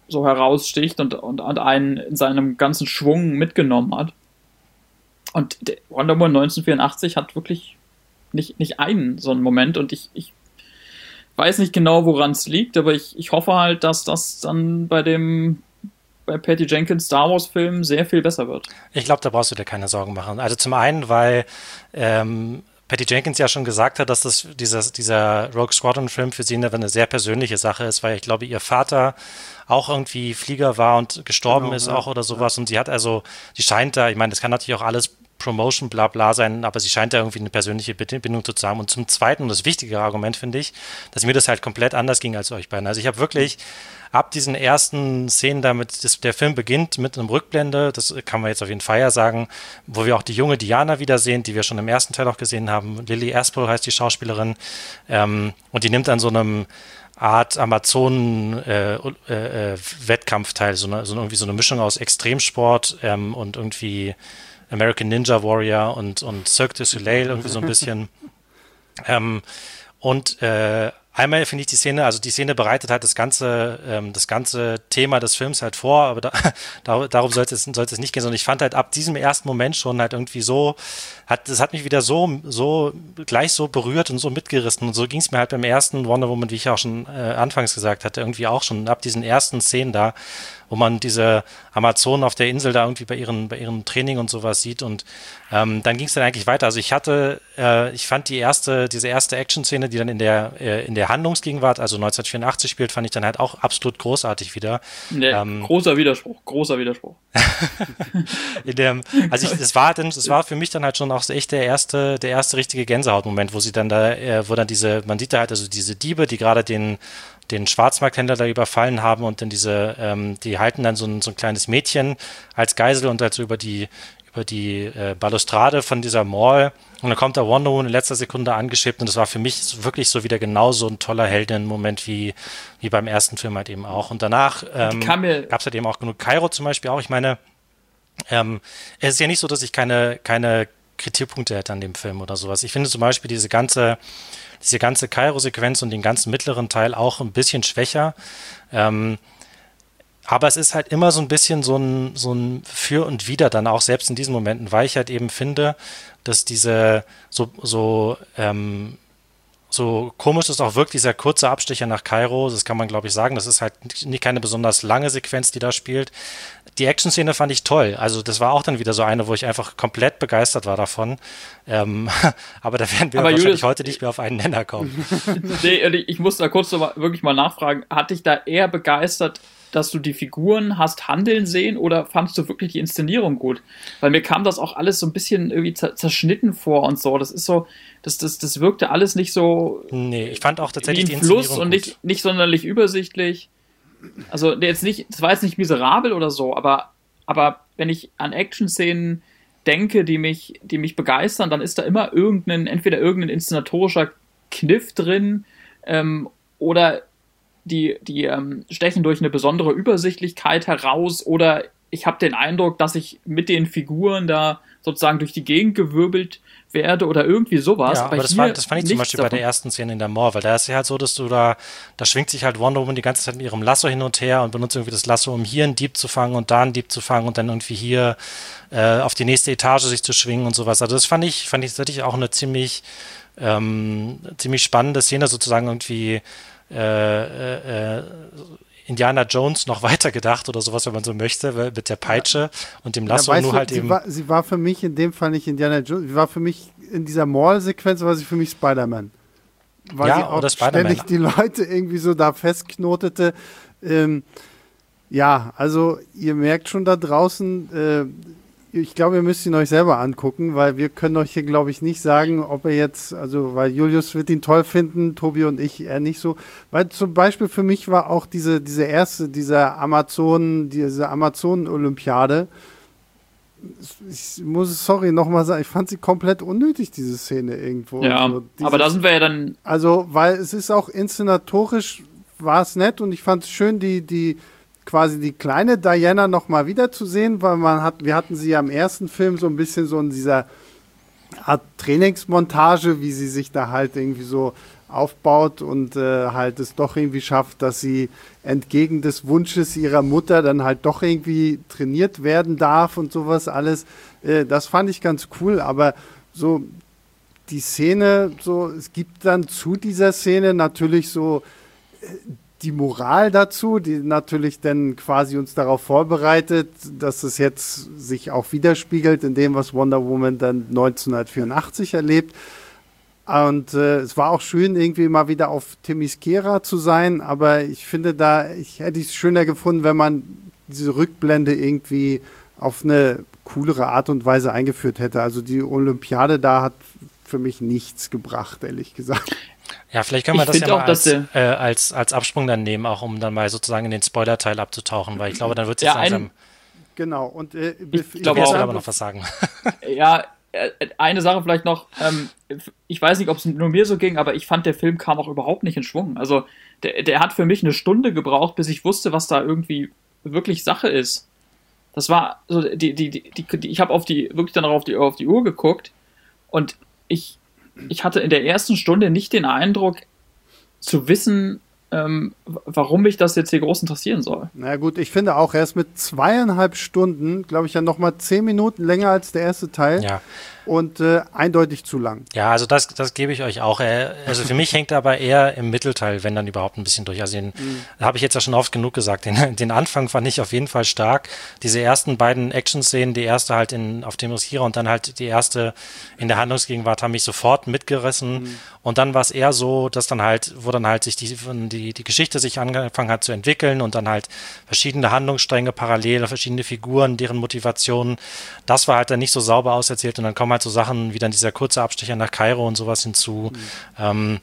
so heraussticht und, und, und einen in seinem ganzen Schwung mitgenommen hat. Und Wonder Woman neunzehnhundertvierundachtzig hat wirklich nicht, nicht einen so einen Moment und ich, ich weiß nicht genau, woran es liegt, aber ich, ich hoffe halt, dass das dann bei dem bei Patty Jenkins Star Wars Film sehr viel besser wird. Ich glaube, da brauchst du dir keine Sorgen machen. Also zum einen, weil ähm, Patty Jenkins ja schon gesagt hat, dass das dieses, dieser Rogue Squadron Film für sie eine, eine sehr persönliche Sache ist, weil ich glaube, ihr Vater auch irgendwie Flieger war und gestorben genau, ist ja, auch oder sowas ja. Und sie hat also, sie scheint da, ich meine, das kann natürlich auch alles Promotion, bla bla sein, aber sie scheint da irgendwie eine persönliche Bindung zu haben. Und zum Zweiten, und das wichtigere Argument finde ich, dass mir das halt komplett anders ging als euch beiden. Also ich habe wirklich ab diesen ersten Szenen damit, das, der Film beginnt mit einem Rückblende, das kann man jetzt auf jeden Fall ja sagen, wo wir auch die junge Diana wiedersehen, die wir schon im ersten Teil auch gesehen haben. Lily Aspel heißt die Schauspielerin, ähm, und die nimmt an so einem Art Amazonen-Wettkampf äh, äh, teil, so, eine, so irgendwie so eine Mischung aus Extremsport ähm, und irgendwie American Ninja Warrior und, und Cirque du Soleil irgendwie so ein bisschen. ähm, und äh, einmal finde ich die Szene, also die Szene bereitet halt das ganze, ähm, das ganze Thema des Films halt vor, aber da, da, darum sollte es, sollte es nicht gehen, sondern ich fand halt ab diesem ersten Moment schon halt irgendwie so, hat, das hat mich wieder so, so, gleich so berührt und so mitgerissen und so ging es mir halt beim ersten Wonder Woman, wie ich auch schon äh, anfangs gesagt hatte, irgendwie auch schon ab diesen ersten Szenen da, wo man diese Amazonen auf der Insel da irgendwie bei ihren, bei ihrem Training und sowas sieht und ähm, dann ging es dann eigentlich weiter. Also ich hatte, äh, ich fand die erste, diese erste Action-Szene, die dann in der, äh, in der Handlungsgegenwart, also neunzehnhundertvierundachtzig spielt, fand ich dann halt auch absolut großartig wieder. Nee, ähm, großer Widerspruch, großer Widerspruch. in dem, also ich, das war dann, das war für mich dann halt schon auch echt der erste, der erste richtige Gänsehautmoment, wo sie dann da, äh, wo dann diese, man sieht da halt also diese Diebe, die gerade den den Schwarzmarkthändler da überfallen haben und dann diese, ähm, die halten dann so ein, so ein kleines Mädchen als Geisel und halt so über die, über die äh, Balustrade von dieser Mall und dann kommt da Wonder Woman in letzter Sekunde angeschippt und das war für mich wirklich so wieder genauso ein toller Heldinnen-Moment wie, wie beim ersten Film halt eben auch. Und danach ähm, gab es halt eben auch genug Kairo zum Beispiel auch. Ich meine, ähm, es ist ja nicht so, dass ich keine, keine Kritikpunkte hätte an dem Film oder sowas. Ich finde zum Beispiel diese ganze diese ganze Kairo-Sequenz und den ganzen mittleren Teil auch ein bisschen schwächer. Ähm, aber es ist halt immer so ein bisschen so ein, so ein Für und Wider dann auch, selbst in diesen Momenten, weil ich halt eben finde, dass diese so, so, ähm, so komisch ist auch wirklich dieser kurze Abstecher nach Kairo, das kann man glaube ich sagen, das ist halt nicht keine besonders lange Sequenz, die da spielt. Die Action-Szene fand ich toll, also das war auch dann wieder so eine, wo ich einfach komplett begeistert war davon, ähm, aber da werden wir aber wahrscheinlich Julius, heute nicht mehr auf einen Nenner kommen. Nee, ich muss da kurz noch mal, wirklich mal nachfragen, hat dich da eher begeistert, dass du die Figuren hast handeln sehen oder fandst du wirklich die Inszenierung gut? Weil mir kam das auch alles so ein bisschen irgendwie zerschnitten vor und so, das ist so, das, das, das wirkte alles nicht so nee, ich fand auch tatsächlich wie ein Fluss und nicht, nicht sonderlich übersichtlich. Also jetzt nicht, das war jetzt nicht miserabel oder so, aber, aber wenn ich an Action-Szenen denke, die mich, die mich begeistern, dann ist da immer irgendein, entweder irgendein inszenatorischer Kniff drin ähm, oder die, die ähm, stechen durch eine besondere Übersichtlichkeit heraus oder ich habe den Eindruck, dass ich mit den Figuren da sozusagen durch die Gegend gewirbelt werde oder irgendwie sowas. Ja, aber, aber das, war, das fand ich zum Beispiel davon. Bei der ersten Szene in der Mall, weil da ist ja halt so, dass du da, da schwingt sich halt Wonder Woman die ganze Zeit mit ihrem Lasso hin und her und benutzt irgendwie das Lasso, um hier einen Dieb zu fangen und da einen Dieb zu fangen und dann irgendwie hier äh, auf die nächste Etage sich zu schwingen und sowas. Also das fand ich, fand ich tatsächlich auch eine ziemlich, ähm, ziemlich spannende Szene sozusagen irgendwie äh, äh, Indiana Jones noch weitergedacht oder sowas, wenn man so möchte, mit der Peitsche und dem Lasso ja, nur du, halt sie eben. War, sie war für mich in dem Fall nicht Indiana Jones, sie war für mich in dieser Mall-Sequenz, war sie für mich Spider-Man. Weil ja, sie auch oder Spider-Man. ständig die Leute irgendwie so da festknotete. Ähm, ja, also ihr merkt schon da draußen, äh, ich glaube, ihr müsst ihn euch selber angucken, weil wir können euch hier, glaube ich, nicht sagen, ob er jetzt, also, weil Julius wird ihn toll finden, Tobi und ich eher nicht so. Weil zum Beispiel für mich war auch diese, diese erste, dieser Amazonen, diese Amazonen-Olympiade, ich muss, sorry, nochmal sagen, ich fand sie komplett unnötig, diese Szene irgendwo. Ja, also dieses, aber da sind wir ja dann... Also, weil es ist auch inszenatorisch, war es nett und ich fand es schön, die, die, quasi die kleine Diana noch mal wiederzusehen, weil man hat, wir hatten sie ja im ersten Film so ein bisschen so in dieser Art Trainingsmontage, wie sie sich da halt irgendwie so aufbaut und äh, halt es doch irgendwie schafft, dass sie entgegen des Wunsches ihrer Mutter dann halt doch irgendwie trainiert werden darf und sowas alles. Äh, das fand ich ganz cool, aber so die Szene, so es gibt dann zu dieser Szene natürlich so äh, die Moral dazu, die natürlich dann quasi uns darauf vorbereitet, dass es jetzt sich auch widerspiegelt in dem, was Wonder Woman dann neunzehnhundertvierundachtzig erlebt. Und äh, es war auch schön, irgendwie mal wieder auf Themyscira zu sein, aber ich finde da, ich hätte es schöner gefunden, wenn man diese Rückblende irgendwie auf eine coolere Art und Weise eingeführt hätte. Also die Olympiade da hat für mich nichts gebracht, ehrlich gesagt. Ja, vielleicht können wir ich das ja auch, mal als, äh, als, als Absprung dann nehmen, auch um dann mal sozusagen in den Spoiler-Teil abzutauchen, weil ich glaube, dann wird es ja, langsam... Ein, genau, und äh, ich, ich glaube auch, aber noch was sagen. Ja, eine Sache vielleicht noch, ähm, ich weiß nicht, ob es nur mir so ging, aber ich fand, der Film kam auch überhaupt nicht in Schwung. Also der, der hat für mich eine Stunde gebraucht, bis ich wusste, was da irgendwie wirklich Sache ist. Das war so, die, die, die, die ich habe auf die, wirklich dann auch auf die, auf die Uhr geguckt und ich, ich hatte in der ersten Stunde nicht den Eindruck zu wissen, ähm, warum mich das jetzt hier groß interessieren soll. Na gut, ich finde auch, er ist mit zweieinhalb Stunden, glaube ich, ja nochmal zehn Minuten länger als der erste Teil. Ja. Und äh, eindeutig zu lang. Ja, also das, das gebe ich euch auch. Also für mich hängt er aber eher im Mittelteil, wenn dann überhaupt ein bisschen durch. Also den mhm. habe ich jetzt ja schon oft genug gesagt. Den, den Anfang fand ich auf jeden Fall stark. Diese ersten beiden Action-Szenen, die erste halt in, auf dem Riskier und dann halt die erste in der Handlungsgegenwart, haben mich sofort mitgerissen. Mhm. Und dann war es eher so, dass dann halt, wo dann halt sich die, die, die Geschichte sich angefangen hat zu entwickeln und dann halt verschiedene Handlungsstränge parallel, verschiedene Figuren, deren Motivationen, das war halt dann nicht so sauber auserzählt und dann kommen halt so Sachen wie dann dieser kurze Abstecher nach Kairo und sowas hinzu. Mhm. Ähm,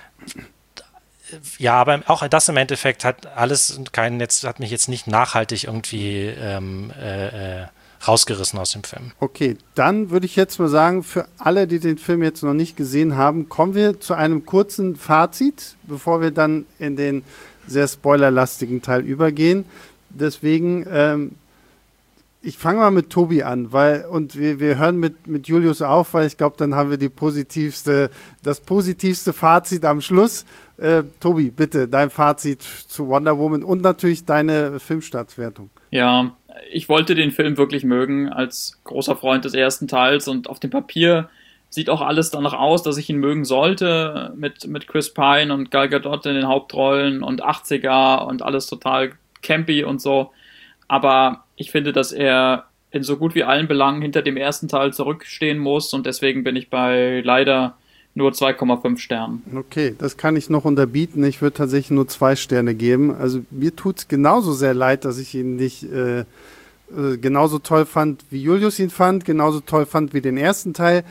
ja, aber auch das im Endeffekt hat alles keinen, jetzt hat mich jetzt nicht nachhaltig irgendwie ähm, äh, äh, rausgerissen aus dem Film. Okay, dann würde ich jetzt mal sagen, für alle, die den Film jetzt noch nicht gesehen haben, kommen wir zu einem kurzen Fazit, bevor wir dann in den sehr spoilerlastigen Teil übergehen. Deswegen, ähm, ich fange mal mit Tobi an, weil, und wir, wir hören mit, mit Julius auf, weil ich glaube, dann haben wir die positivste, das positivste Fazit am Schluss. Äh, Tobi, bitte, dein Fazit zu Wonder Woman und natürlich deine Filmstartswertung. Ja, ich wollte den Film wirklich mögen, als großer Freund des ersten Teils, und auf dem Papier sieht auch alles danach aus, dass ich ihn mögen sollte, mit, mit Chris Pine und Gal Gadot in den Hauptrollen und achtziger und alles total campy und so, aber ich finde, dass er in so gut wie allen Belangen hinter dem ersten Teil zurückstehen muss und deswegen bin ich bei leider nur zwei Komma fünf Sternen. Okay, das kann ich noch unterbieten. Ich würde tatsächlich nur zwei Sterne geben. Also mir tut es genauso sehr leid, dass ich ihn nicht äh, äh, genauso toll fand, wie Julius ihn fand, genauso toll fand wie den ersten Teil.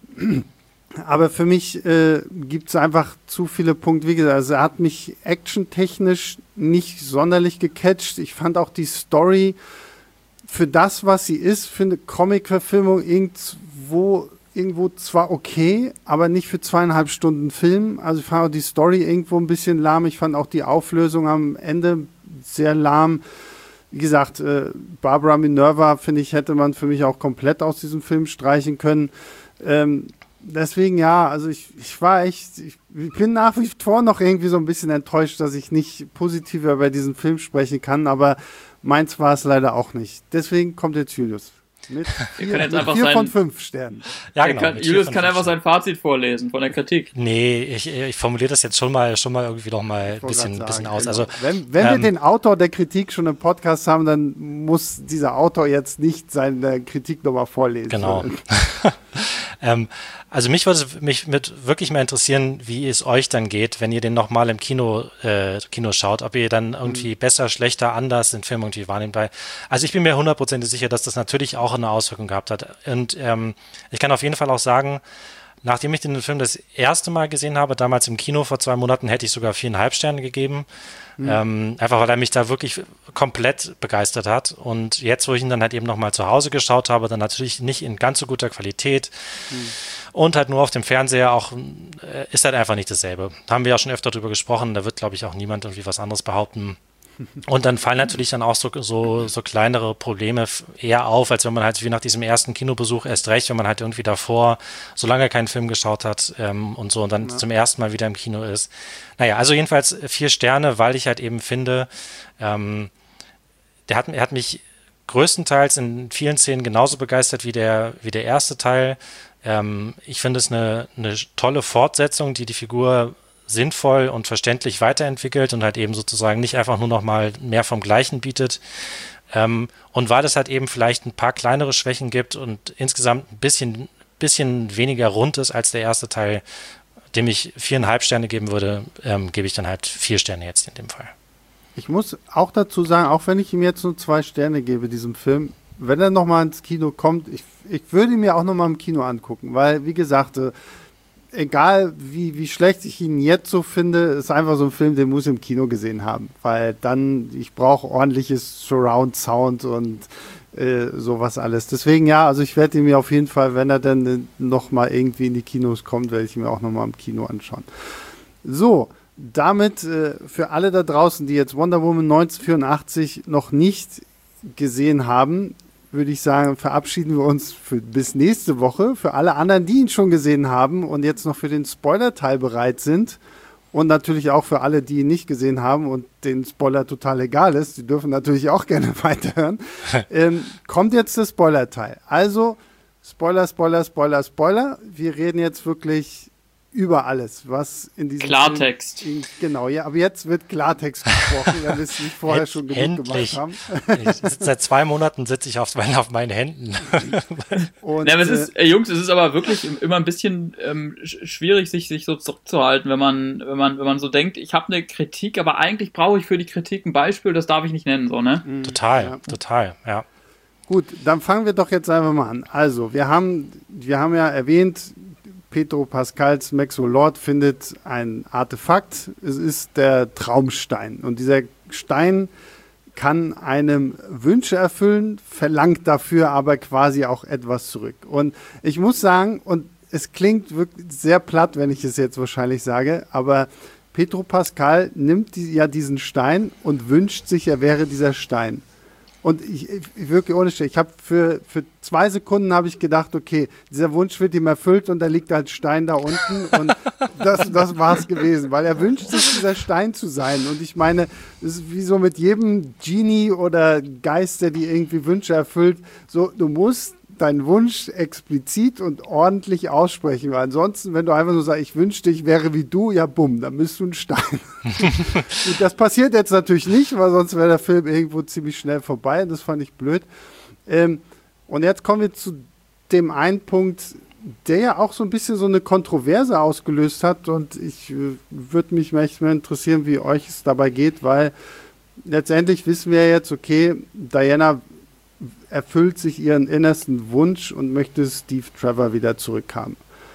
Aber für mich äh, gibt es einfach zu viele Punkte. Wie gesagt, also er hat mich actiontechnisch nicht sonderlich gecatcht. Ich fand auch die Story für das, was sie ist, für eine Comic-Verfilmung irgendwo, irgendwo zwar okay, aber nicht für zweieinhalb Stunden Film. Also ich fand auch die Story irgendwo ein bisschen lahm. Ich fand auch die Auflösung am Ende sehr lahm. Wie gesagt, äh, Barbara Minerva, finde ich, hätte man für mich auch komplett aus diesem Film streichen können. Ähm, deswegen ja, also ich, ich war echt, ich, ich bin nach wie vor noch irgendwie so ein bisschen enttäuscht, dass ich nicht positiver über diesen Film sprechen kann, aber meins war es leider auch nicht. Deswegen kommt jetzt Julius. Mit vier, jetzt mit vier von fünf Sternen. Ja, genau, kann, Julius kann einfach sein Fazit vorlesen von der Kritik. Nee, ich, ich formuliere das jetzt schon mal schon mal irgendwie noch mal ein bisschen, sagen, bisschen aus. Genau. Also, wenn wenn ähm, wir den Autor der Kritik schon im Podcast haben, dann muss dieser Autor jetzt nicht seine Kritik nochmal vorlesen. Genau. ähm, also mich würde mich mit wirklich mal interessieren, wie es euch dann geht, wenn ihr den nochmal im Kino, äh, Kino schaut, ob ihr dann irgendwie mhm. besser, schlechter, anders den Film irgendwie wahrnehmt. Weil, also ich bin mir hundertprozentig sicher, dass das natürlich auch eine Auswirkung gehabt hat. Und ähm, ich kann auf jeden Fall auch sagen, nachdem ich den Film das erste Mal gesehen habe, damals im Kino vor zwei Monaten, hätte ich sogar viereinhalb Sterne gegeben. Mhm. Ähm, einfach weil er mich da wirklich komplett begeistert hat. Und jetzt, wo ich ihn dann halt eben nochmal zu Hause geschaut habe, dann natürlich nicht in ganz so guter Qualität mhm. und halt nur auf dem Fernseher auch, äh, ist halt einfach nicht dasselbe. Da haben wir ja schon öfter drüber gesprochen, da wird, glaube ich, auch niemand irgendwie was anderes behaupten. Und dann fallen natürlich dann auch so, so, so kleinere Probleme eher auf, als wenn man halt wie nach diesem ersten Kinobesuch erst recht, wenn man halt irgendwie davor so lange keinen Film geschaut hat ähm, und so und dann ja. zum ersten Mal wieder im Kino ist. Naja, also jedenfalls vier Sterne, weil ich halt eben finde, ähm, der hat, er hat mich größtenteils in vielen Szenen genauso begeistert wie der, wie der erste Teil. Ähm, ich finde es eine, eine tolle Fortsetzung, die die Figur sinnvoll und verständlich weiterentwickelt und halt eben sozusagen nicht einfach nur noch mal mehr vom Gleichen bietet. Ähm, und weil es halt eben vielleicht ein paar kleinere Schwächen gibt und insgesamt ein bisschen, bisschen weniger rund ist als der erste Teil, dem ich viereinhalb Sterne geben würde, ähm, gebe ich dann halt vier Sterne jetzt in dem Fall. Ich muss auch dazu sagen, auch wenn ich ihm jetzt nur zwei Sterne gebe, diesem Film, wenn er nochmal ins Kino kommt, ich, ich würde ihn mir auch nochmal im Kino angucken, weil, wie gesagt, äh, egal wie, wie schlecht ich ihn jetzt so finde, ist einfach so ein Film, den muss ich im Kino gesehen haben, weil dann, ich brauche ordentliches Surround Sound und äh, sowas alles. Deswegen ja, also ich werde ihn mir auf jeden Fall, wenn er dann äh, nochmal irgendwie in die Kinos kommt, werde ich ihn mir auch nochmal im Kino anschauen. So, damit äh, für alle da draußen, die jetzt Wonder Woman neunzehnhundertvierundachtzig noch nicht gesehen haben, würde ich sagen, verabschieden wir uns für, bis nächste Woche. Für alle anderen, die ihn schon gesehen haben und jetzt noch für den Spoiler-Teil bereit sind und natürlich auch für alle, die ihn nicht gesehen haben und den Spoiler total egal ist, die dürfen natürlich auch gerne weiterhören, ähm, kommt jetzt der Spoiler-Teil. Also Spoiler, Spoiler, Spoiler, Spoiler. Wir reden jetzt wirklich über alles, was in diesem Klartext. Film, genau, ja, aber jetzt wird Klartext gesprochen, weil wir es nicht vorher schon genug Endlich. gemacht haben. Ich sitze seit zwei Monaten sitze ich auf meinen, auf meinen Händen. Und, ja, aber es ist, äh, Jungs, es ist aber wirklich immer ein bisschen ähm, schwierig, sich, sich so zurückzuhalten, wenn man, wenn man, wenn man so denkt, ich habe eine Kritik, aber eigentlich brauche ich für die Kritik ein Beispiel, das darf ich nicht nennen, so, ne? Total, ja. total, ja. Gut, dann fangen wir doch jetzt einfach mal an. Also, wir haben, wir haben ja erwähnt, Pedro Pascals Mexolord findet ein Artefakt. Es ist der Traumstein. Und dieser Stein kann einem Wünsche erfüllen, verlangt dafür aber quasi auch etwas zurück. Und ich muss sagen, und es klingt wirklich sehr platt, wenn ich es jetzt wahrscheinlich sage, aber Pedro Pascal nimmt die, ja diesen Stein und wünscht sich, er wäre dieser Stein. Und ich, ich wirklich ohne Scheiß, ich habe für, für zwei Sekunden habe ich gedacht, okay, dieser Wunsch wird ihm erfüllt und da liegt halt Stein da unten und das, das war es gewesen, weil er wünscht sich, dieser Stein zu sein. Und ich meine, es ist wie so mit jedem Genie oder Geist, der dir irgendwie Wünsche erfüllt, so, du musst deinen Wunsch explizit und ordentlich aussprechen, weil ansonsten, wenn du einfach so sagst, ich wünschte, ich wäre wie du, ja bumm, dann bist du ein Stein. Gut, das passiert jetzt natürlich nicht, weil sonst wäre der Film irgendwo ziemlich schnell vorbei, das fand ich blöd. Ähm, und jetzt kommen wir zu dem einen Punkt, der ja auch so ein bisschen so eine Kontroverse ausgelöst hat und ich äh, würde mich echt mal interessieren, wie euch es dabei geht, weil letztendlich wissen wir jetzt, okay, Diana erfüllt sich ihren innersten Wunsch und möchte Steve Trevor wieder zurückhaben.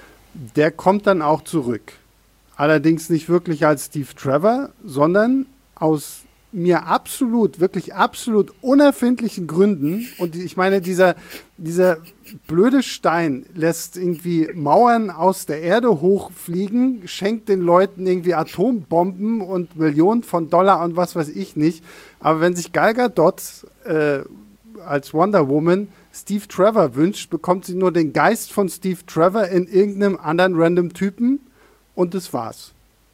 Der kommt dann auch zurück. Allerdings nicht wirklich als Steve Trevor, sondern aus mir absolut, wirklich absolut unerfindlichen Gründen. Und ich meine, dieser, dieser blöde Stein lässt irgendwie Mauern aus der Erde hochfliegen, schenkt den Leuten irgendwie Atombomben und Millionen von Dollar und was weiß ich nicht. Aber wenn sich Gal Gadot äh, als Wonder Woman Steve Trevor wünscht, bekommt sie nur den Geist von Steve Trevor in irgendeinem anderen random Typen und das war's.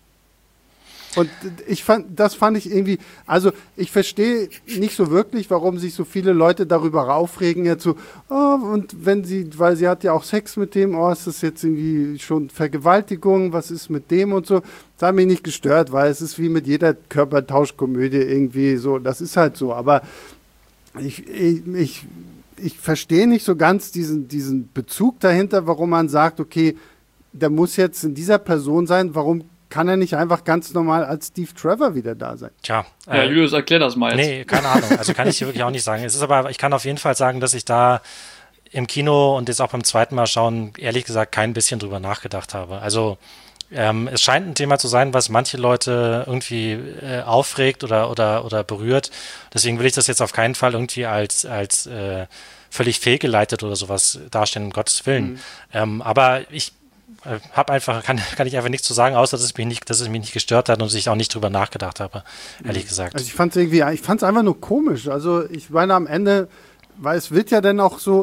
Und ich fand, das fand ich irgendwie, also ich verstehe nicht so wirklich, warum sich so viele Leute darüber aufregen, jetzt so, oh, und wenn sie, weil sie hat ja auch Sex mit dem, oh, ist das jetzt irgendwie schon Vergewaltigung, was ist mit dem und so. Das hat mich nicht gestört, weil es ist wie mit jeder Körpertauschkomödie irgendwie so, das ist halt so, aber Ich, ich, ich, ich verstehe nicht so ganz diesen, diesen Bezug dahinter, warum man sagt, okay, der muss jetzt in dieser Person sein, warum kann er nicht einfach ganz normal als Steve Trevor wieder da sein? Tja. Äh, ja, Julius, erklär das mal jetzt. Nee, keine Ahnung, also kann ich dir wirklich auch nicht sagen. Es ist aber, ich kann auf jeden Fall sagen, dass ich da im Kino und jetzt auch beim zweiten Mal schauen, ehrlich gesagt, kein bisschen drüber nachgedacht habe. Also Ähm, es scheint ein Thema zu sein, was manche Leute irgendwie äh, aufregt oder, oder, oder berührt. Deswegen will ich das jetzt auf keinen Fall irgendwie als, als äh, völlig fehlgeleitet oder sowas darstellen, um Gottes Willen. Mhm. Ähm, aber ich habe einfach, kann, kann ich einfach nichts zu sagen, außer dass es mich nicht, dass es mich nicht gestört hat und ich auch nicht drüber nachgedacht habe, ehrlich gesagt. Also ich fand es irgendwie, ich fand es einfach nur komisch. Also ich meine am Ende, weil es wird ja dann auch so,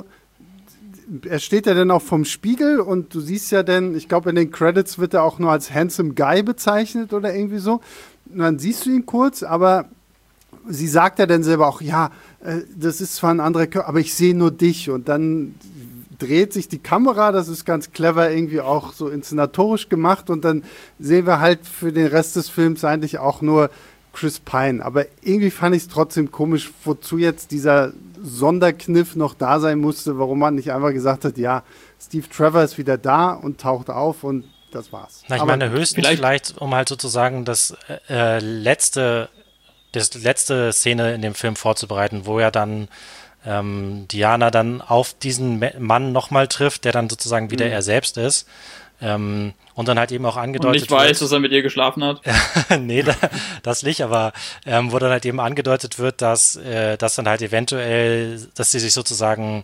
er steht ja dann auch vom Spiegel und du siehst ja dann, ich glaube in den Credits wird er auch nur als Handsome Guy bezeichnet oder irgendwie so. Und dann siehst du ihn kurz, aber sie sagt ja dann selber auch, ja, das ist zwar ein anderer Körper, aber ich sehe nur dich. Und dann dreht sich die Kamera, das ist ganz clever irgendwie auch so inszenatorisch gemacht und dann sehen wir halt für den Rest des Films eigentlich auch nur Chris Pine. Aber irgendwie fand ich es trotzdem komisch, wozu jetzt dieser Sonderkniff noch da sein musste, warum man nicht einfach gesagt hat, ja, Steve Trevor ist wieder da und taucht auf und das war's. Na, ich Aber meine höchstens vielleicht, vielleicht, um halt sozusagen das äh, letzte, das letzte Szene in dem Film vorzubereiten, wo er dann ähm, Diana dann auf diesen Mann nochmal trifft, der dann sozusagen wieder mhm. er selbst ist. Ähm, und dann halt eben auch angedeutet und ich weiß, wird, dass er mit ihr geschlafen hat. nee, da, das nicht, aber ähm, wo dann halt eben angedeutet wird, dass, äh, dass dann halt eventuell, dass sie sich sozusagen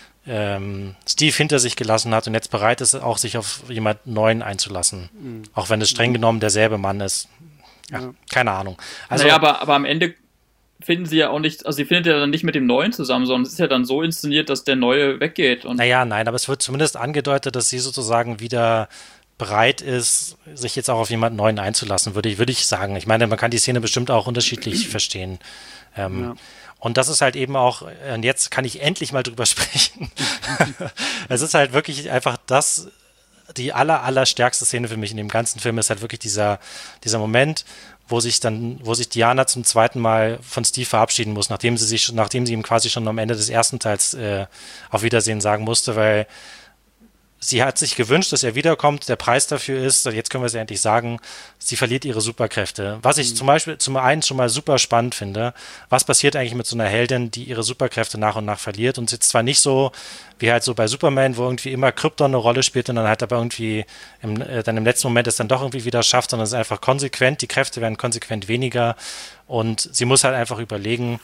ähm, Steve hinter sich gelassen hat und jetzt bereit ist, auch sich auf jemand Neuen einzulassen. Mhm. Auch wenn es streng genommen derselbe Mann ist. Ja, ja. Keine Ahnung. Also, naja, aber, aber am Ende finden sie ja auch nicht, also sie findet ja dann nicht mit dem Neuen zusammen, sondern es ist ja dann so inszeniert, dass der Neue weggeht. Und naja, nein, aber es wird zumindest angedeutet, dass sie sozusagen wieder bereit ist, sich jetzt auch auf jemanden Neuen einzulassen, würde ich, würde ich sagen. Ich meine, man kann die Szene bestimmt auch unterschiedlich verstehen. Ähm, ja. Und das ist halt eben auch, und jetzt kann ich endlich mal drüber sprechen. Es ist halt wirklich einfach das, die aller, aller stärkste Szene für mich in dem ganzen Film ist halt wirklich dieser, dieser Moment, wo sich dann, wo sich Diana zum zweiten Mal von Steve verabschieden muss, nachdem sie sich, nachdem sie ihm quasi schon am Ende des ersten Teils äh, auf Wiedersehen sagen musste, weil sie hat sich gewünscht, dass er wiederkommt. Der Preis dafür ist, jetzt können wir es ja endlich sagen, sie verliert ihre Superkräfte. Was ich mhm. zum Beispiel zum einen schon mal super spannend finde, was passiert eigentlich mit so einer Heldin, die ihre Superkräfte nach und nach verliert und jetzt zwar nicht so wie halt so bei Superman, wo irgendwie immer Krypton eine Rolle spielt und dann halt aber irgendwie im, äh, dann im letzten Moment es dann doch irgendwie wieder schafft, sondern es ist einfach konsequent, die Kräfte werden konsequent weniger und sie muss halt einfach überlegen,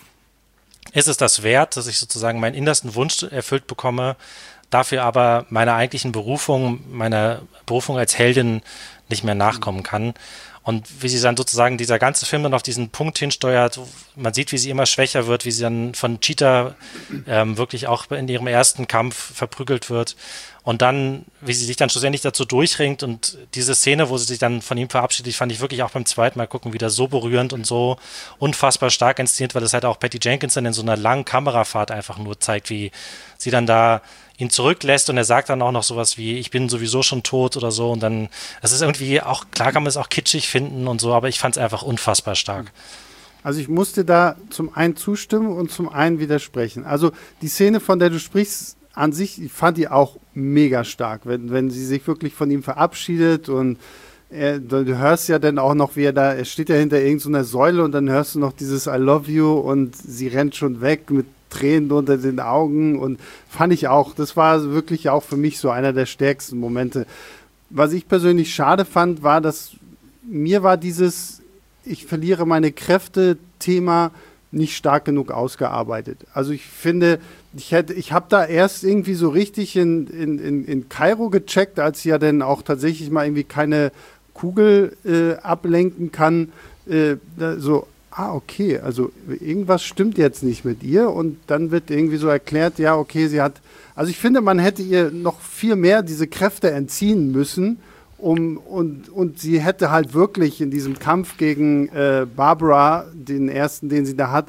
ist es das wert, dass ich sozusagen meinen innersten Wunsch erfüllt bekomme, dafür aber meiner eigentlichen Berufung, meiner Berufung als Heldin nicht mehr nachkommen kann. Und wie sie dann sozusagen dieser ganze Film dann auf diesen Punkt hinsteuert, man sieht, wie sie immer schwächer wird, wie sie dann von Cheetah ähm, wirklich auch in ihrem ersten Kampf verprügelt wird. Und dann, wie sie sich dann schlussendlich dazu durchringt und diese Szene, wo sie sich dann von ihm verabschiedet, fand ich wirklich auch beim zweiten Mal gucken wieder so berührend und so unfassbar stark inszeniert, weil das halt auch Patty Jenkins dann in so einer langen Kamerafahrt einfach nur zeigt, wie sie dann da ihn zurücklässt und er sagt dann auch noch sowas wie, ich bin sowieso schon tot oder so und dann, das ist irgendwie auch, klar kann man es auch kitschig finden und so, aber ich fand es einfach unfassbar stark. Also ich musste da zum einen zustimmen und zum einen widersprechen. Also die Szene, von der du sprichst, an sich, ich fand die auch mega stark, wenn, wenn sie sich wirklich von ihm verabschiedet und er, du hörst ja dann auch noch, wie er da, er steht ja hinter irgendeiner Säule und dann hörst du noch dieses I love you und sie rennt schon weg mit Tränen unter den Augen und fand ich auch, das war wirklich auch für mich so einer der stärksten Momente. Was ich persönlich schade fand, war, dass mir war dieses ich verliere meine Kräfte Thema nicht stark genug ausgearbeitet. Also ich finde, ich hätte, ich habe da erst irgendwie so richtig in, in, in, in Kairo gecheckt, als sie ja dann auch tatsächlich mal irgendwie keine Kugel äh, ablenken kann, äh, so, ah, okay, also irgendwas stimmt jetzt nicht mit ihr und dann wird irgendwie so erklärt, ja, okay, sie hat, also ich finde, man hätte ihr noch viel mehr diese Kräfte entziehen müssen, um, und, und sie hätte halt wirklich in diesem Kampf gegen äh, Barbara, den ersten, den sie da hat,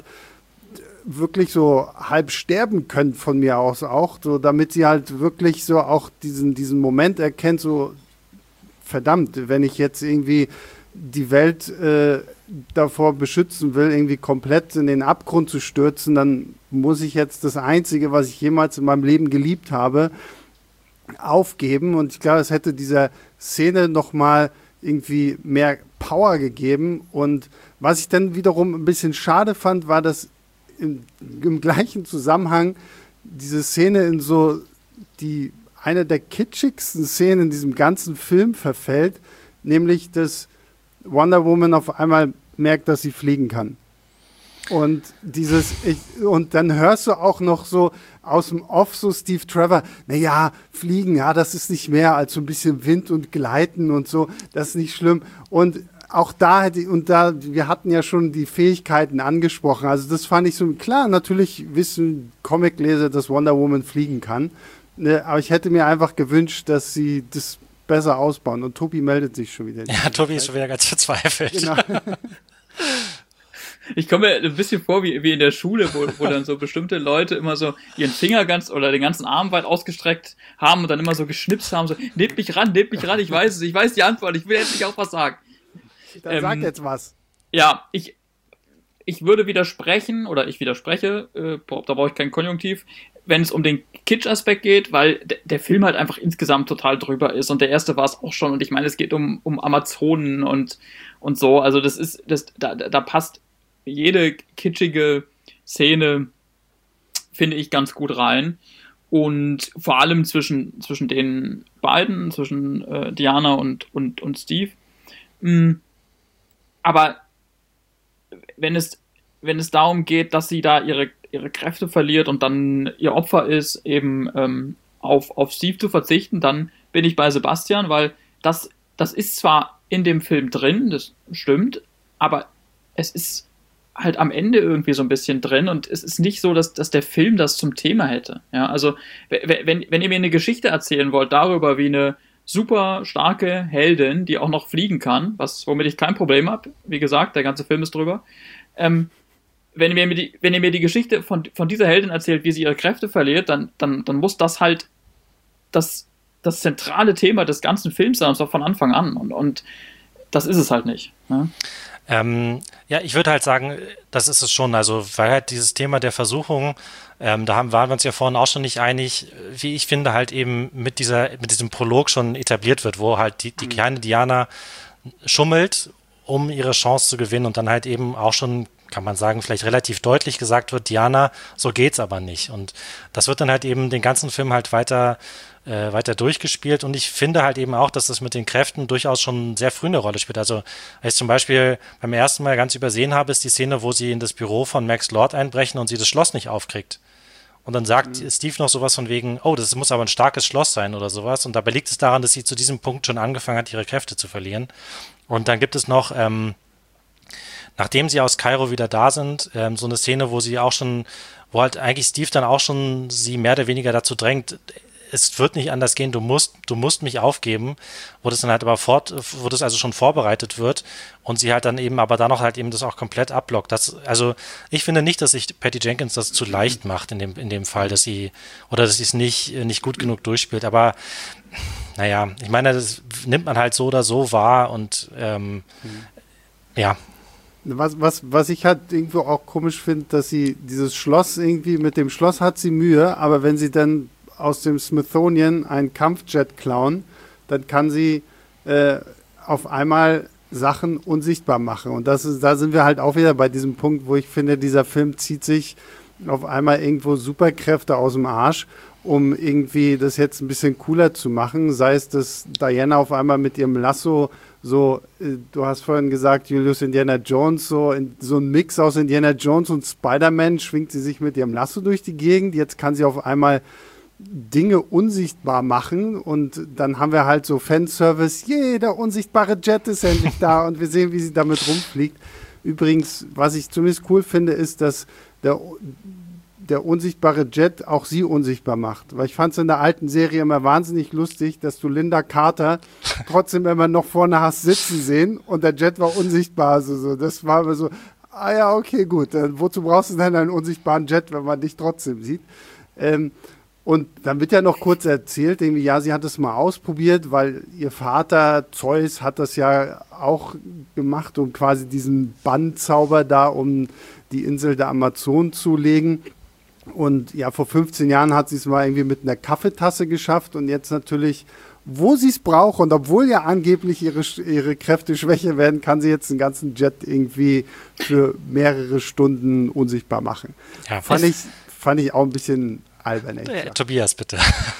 wirklich so halb sterben können von mir aus auch, so damit sie halt wirklich so auch diesen, diesen Moment erkennt, so verdammt, wenn ich jetzt irgendwie die Welt äh, davor beschützen will, irgendwie komplett in den Abgrund zu stürzen, dann muss ich jetzt das Einzige, was ich jemals in meinem Leben geliebt habe, aufgeben. Und ich glaube, es hätte dieser Szene nochmal irgendwie mehr Power gegeben. Und was ich dann wiederum ein bisschen schade fand, war, dass im, im gleichen Zusammenhang diese Szene in so die eine der kitschigsten Szenen in diesem ganzen Film verfällt, nämlich dass Wonder Woman auf einmal merkt, dass sie fliegen kann. Und dieses, ich, und dann hörst du auch noch so aus dem Off so Steve Trevor, naja, fliegen, ja, das ist nicht mehr als so ein bisschen Wind und Gleiten und so, das ist nicht schlimm. Und auch da hätte, und da, wir hatten ja schon die Fähigkeiten angesprochen, also das fand ich so, klar, natürlich wissen Comicleser, dass Wonder Woman fliegen kann, ne, aber ich hätte mir einfach gewünscht, dass sie das besser ausbauen. Und Tobi meldet sich schon wieder. Ja, Tobi ist schon wieder ganz verzweifelt. Genau. Ich komme mir ein bisschen vor wie, wie in der Schule, wo, wo dann so bestimmte Leute immer so ihren Finger ganz oder den ganzen Arm weit ausgestreckt haben und dann immer so geschnipst haben, so, nehmt mich ran, nehmt mich ran, ich weiß es, ich weiß die Antwort, ich will endlich auch was sagen. Dann ähm, sag jetzt was. Ja, ich, ich würde widersprechen, oder ich widerspreche, äh, da brauche ich kein Konjunktiv, wenn es um den Kitsch-Aspekt geht, weil d- der Film halt einfach insgesamt total drüber ist und der erste war es auch schon und ich meine, es geht um, um Amazonen und, und so, also das ist, das, da, da passt jede kitschige Szene, finde ich, ganz gut rein. Und vor allem zwischen, zwischen den beiden, zwischen äh, Diana und, und, und Steve. Mhm. Aber wenn es, wenn es darum geht, dass sie da ihre, ihre Kräfte verliert und dann ihr Opfer ist, eben ähm, auf, auf Steve zu verzichten, dann bin ich bei Sebastian, weil das, das ist zwar in dem Film drin, das stimmt, aber es ist halt am Ende irgendwie so ein bisschen drin und es ist nicht so, dass, dass der Film das zum Thema hätte. Ja, also wenn, wenn ihr mir eine Geschichte erzählen wollt darüber, wie eine super starke Heldin, die auch noch fliegen kann, was womit ich kein Problem habe, wie gesagt, der ganze Film ist drüber, ähm, wenn ihr mir die, wenn ihr mir die Geschichte von, von dieser Heldin erzählt, wie sie ihre Kräfte verliert, dann, dann, dann muss das halt das, das zentrale Thema des ganzen Films sein, und zwar von Anfang an und, und das ist es halt nicht. Ja? Ähm, ja, ich würde halt sagen, das ist es schon, also weil halt dieses Thema der Versuchung, ähm, da haben, waren wir uns ja vorhin auch schon nicht einig, wie ich finde, halt eben mit dieser, mit diesem Prolog schon etabliert wird, wo halt die, die kleine Diana schummelt, um ihre Chance zu gewinnen und dann halt eben auch schon, kann man sagen, vielleicht relativ deutlich gesagt wird, Diana, so geht's aber nicht. Und das wird dann halt eben den ganzen Film halt weiter Äh, weiter durchgespielt und ich finde halt eben auch, dass das mit den Kräften durchaus schon sehr früh eine Rolle spielt. Also, als ich zum Beispiel beim ersten Mal ganz übersehen habe, ist die Szene, wo sie in das Büro von Max Lord einbrechen und sie das Schloss nicht aufkriegt. Und dann sagt mhm. Steve noch sowas von wegen, oh, das muss aber ein starkes Schloss sein oder sowas. Und dabei liegt es daran, dass sie zu diesem Punkt schon angefangen hat, ihre Kräfte zu verlieren. Und dann gibt es noch, ähm, nachdem sie aus Kairo wieder da sind, ähm, so eine Szene, wo sie auch schon, wo halt eigentlich Steve dann auch schon sie mehr oder weniger dazu drängt, es wird nicht anders gehen, du musst, du musst mich aufgeben, wo das dann halt aber fort, wo das also schon vorbereitet wird und sie halt dann eben, aber dann noch halt eben das auch komplett abblockt. Das, also ich finde nicht, dass sich Patty Jenkins das zu leicht macht in dem, in dem Fall, dass sie, oder dass sie es nicht, nicht gut genug durchspielt, aber naja, ich meine, das nimmt man halt so oder so wahr und ähm, mhm. ja. Was, was, was ich halt irgendwo auch komisch finde, dass sie dieses Schloss irgendwie, mit dem Schloss hat sie Mühe, aber wenn sie dann aus dem Smithsonian einen Kampfjet klauen, dann kann sie äh, auf einmal Sachen unsichtbar machen. Und das ist, da sind wir halt auch wieder bei diesem Punkt, wo ich finde, dieser Film zieht sich auf einmal irgendwo Superkräfte aus dem Arsch, um irgendwie das jetzt ein bisschen cooler zu machen. Sei es, dass Diana auf einmal mit ihrem Lasso so, äh, du hast vorhin gesagt, Julius, Indiana Jones, so, in, so ein Mix aus Indiana Jones und Spider-Man, schwingt sie sich mit ihrem Lasso durch die Gegend. Jetzt kann sie auf einmal Dinge unsichtbar machen und dann haben wir halt so Fanservice, jeder unsichtbare Jet ist endlich da und wir sehen, wie sie damit rumfliegt. Übrigens, was ich zumindest cool finde, ist, dass der, der unsichtbare Jet auch sie unsichtbar macht. Weil ich fand es in der alten Serie immer wahnsinnig lustig, dass du Linda Carter trotzdem immer noch vorne hast sitzen sehen und der Jet war unsichtbar. Also so, das war immer so, ah ja, okay, gut, dann, wozu brauchst du denn einen unsichtbaren Jet, wenn man dich trotzdem sieht? Ähm, Und dann wird ja noch kurz erzählt, irgendwie, ja, sie hat es mal ausprobiert, weil ihr Vater Zeus hat das ja auch gemacht, um quasi diesen Bannzauber da, um die Insel der Amazonen zu legen. Und ja, vor fünfzehn Jahren hat sie es mal irgendwie mit einer Kaffeetasse geschafft und jetzt natürlich, wo sie es braucht und obwohl ja angeblich ihre, ihre Kräfte schwächer werden, kann sie jetzt den ganzen Jet irgendwie für mehrere Stunden unsichtbar machen. Ja, fand ich, fand ich auch ein bisschen albern. Äh, Tobias, bitte.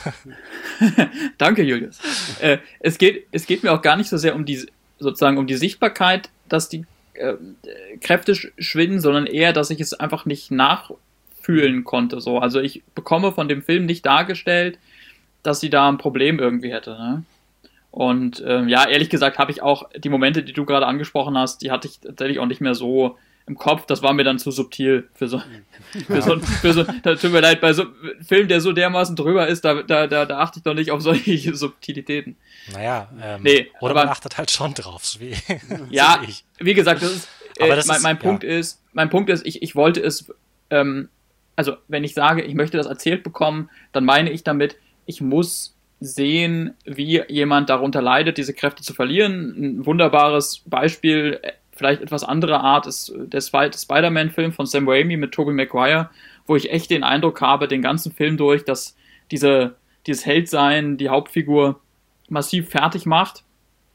Danke, Julius. Äh, es geht, es geht mir auch gar nicht so sehr um die, sozusagen um die Sichtbarkeit, dass die äh, Kräfte schwinden, sondern eher, dass ich es einfach nicht nachfühlen konnte. So. Also ich bekomme von dem Film nicht dargestellt, dass sie da ein Problem irgendwie hätte. Ne? Und ähm, ja, ehrlich gesagt habe ich auch die Momente, die du gerade angesprochen hast, die hatte ich tatsächlich auch nicht mehr so im Kopf. Das war mir dann zu subtil für so, für so, für so da tut mir leid, bei so einem Film, der so dermaßen drüber ist, da, da, da, da achte ich doch nicht auf solche Subtilitäten. Naja, ähm, nee, oder aber, man achtet halt schon drauf. So wie, ja, so wie, wie gesagt, das ist, äh, aber das mein, ist, mein Punkt ja. ist, mein Punkt ist, ich, ich wollte es, ähm, also wenn ich sage, ich möchte das erzählt bekommen, dann meine ich damit, ich muss sehen, wie jemand darunter leidet, diese Kräfte zu verlieren. Ein wunderbares Beispiel, vielleicht etwas andere Art, ist der zweite Spider-Man-Film von Sam Raimi mit Tobey Maguire, wo ich echt den Eindruck habe, den ganzen Film durch, dass diese, dieses Heldsein die Hauptfigur massiv fertig macht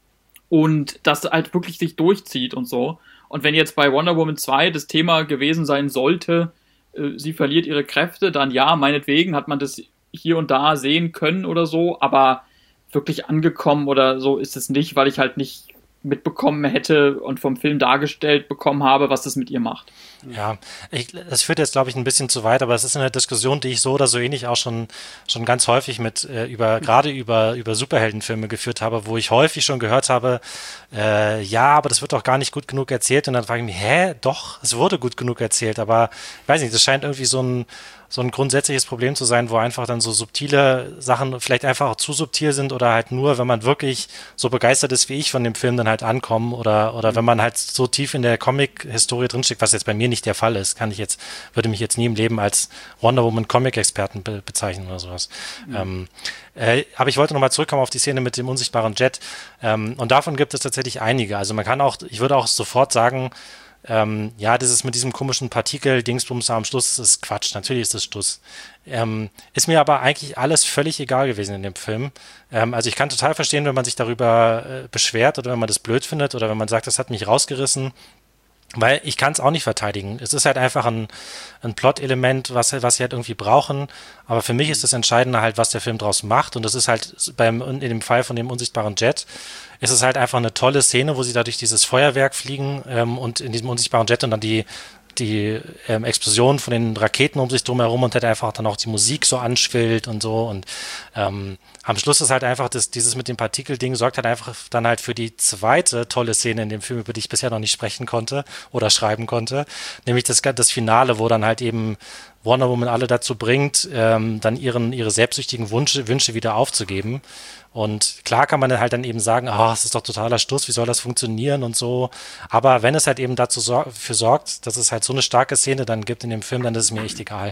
und das halt wirklich sich durchzieht und so. Und wenn jetzt bei Wonder Woman zwei das Thema gewesen sein sollte, äh, sie verliert ihre Kräfte, dann ja, meinetwegen hat man das hier und da sehen können oder so, aber wirklich angekommen oder so ist es nicht, weil ich halt nicht mitbekommen hätte und vom Film dargestellt bekommen habe, was das mit ihr macht. Ja, ich, das führt jetzt, glaube ich, ein bisschen zu weit, aber es ist eine Diskussion, die ich so oder so ähnlich auch schon, schon ganz häufig mit, äh, über, gerade über, über Superheldenfilme geführt habe, wo ich häufig schon gehört habe, äh, ja, aber das wird doch gar nicht gut genug erzählt und dann frage ich mich, hä, doch, es wurde gut genug erzählt, aber ich weiß nicht, das scheint irgendwie so ein so ein grundsätzliches Problem zu sein, wo einfach dann so subtile Sachen vielleicht einfach auch zu subtil sind oder halt nur, wenn man wirklich so begeistert ist wie ich von dem Film, dann halt ankommen oder oder mhm. wenn man halt so tief in der Comic-Historie drinsteckt, was jetzt bei mir nicht der Fall ist, kann ich jetzt, würde mich jetzt nie im Leben als Wonder Woman Comic-Experten be- bezeichnen oder sowas. Mhm. Ähm, äh, aber ich wollte nochmal zurückkommen auf die Szene mit dem unsichtbaren Jet ähm, und davon gibt es tatsächlich einige. Also man kann auch, ich würde auch sofort sagen, Ähm, ja, das ist mit diesem komischen Partikel-Dingsbums am Schluss, das ist Quatsch, natürlich ist das Stuss. Ähm, ist mir aber eigentlich alles völlig egal gewesen in dem Film. Ähm, also ich kann total verstehen, wenn man sich darüber äh, beschwert oder wenn man das blöd findet oder wenn man sagt, das hat mich rausgerissen, weil ich kann es auch nicht verteidigen. Es ist halt einfach ein, ein Plot-Element, was, was sie halt irgendwie brauchen, aber für mich ist das Entscheidende halt, was der Film draus macht und das ist halt beim, in dem Fall von dem unsichtbaren Jet, ist es halt einfach eine tolle Szene, wo sie da durch dieses Feuerwerk fliegen ähm, und in diesem unsichtbaren Jet und dann die, die ähm, Explosion von den Raketen um sich drum herum und halt einfach dann auch die Musik so anschwillt und so und ähm, am Schluss ist halt einfach das, dieses mit dem Partikelding sorgt halt einfach dann halt für die zweite tolle Szene in dem Film, über die ich bisher noch nicht sprechen konnte oder schreiben konnte, nämlich das, das Finale, wo dann halt eben Wonder Woman alle dazu bringt, ähm, dann ihren, ihre selbstsüchtigen Wünsche, Wünsche wieder aufzugeben. Und klar kann man dann halt dann eben sagen, ah, oh, es ist doch totaler Stuss, wie soll das funktionieren und so. Aber wenn es halt eben dazu sor- für sorgt, dass es halt so eine starke Szene dann gibt in dem Film, dann ist es mir echt egal.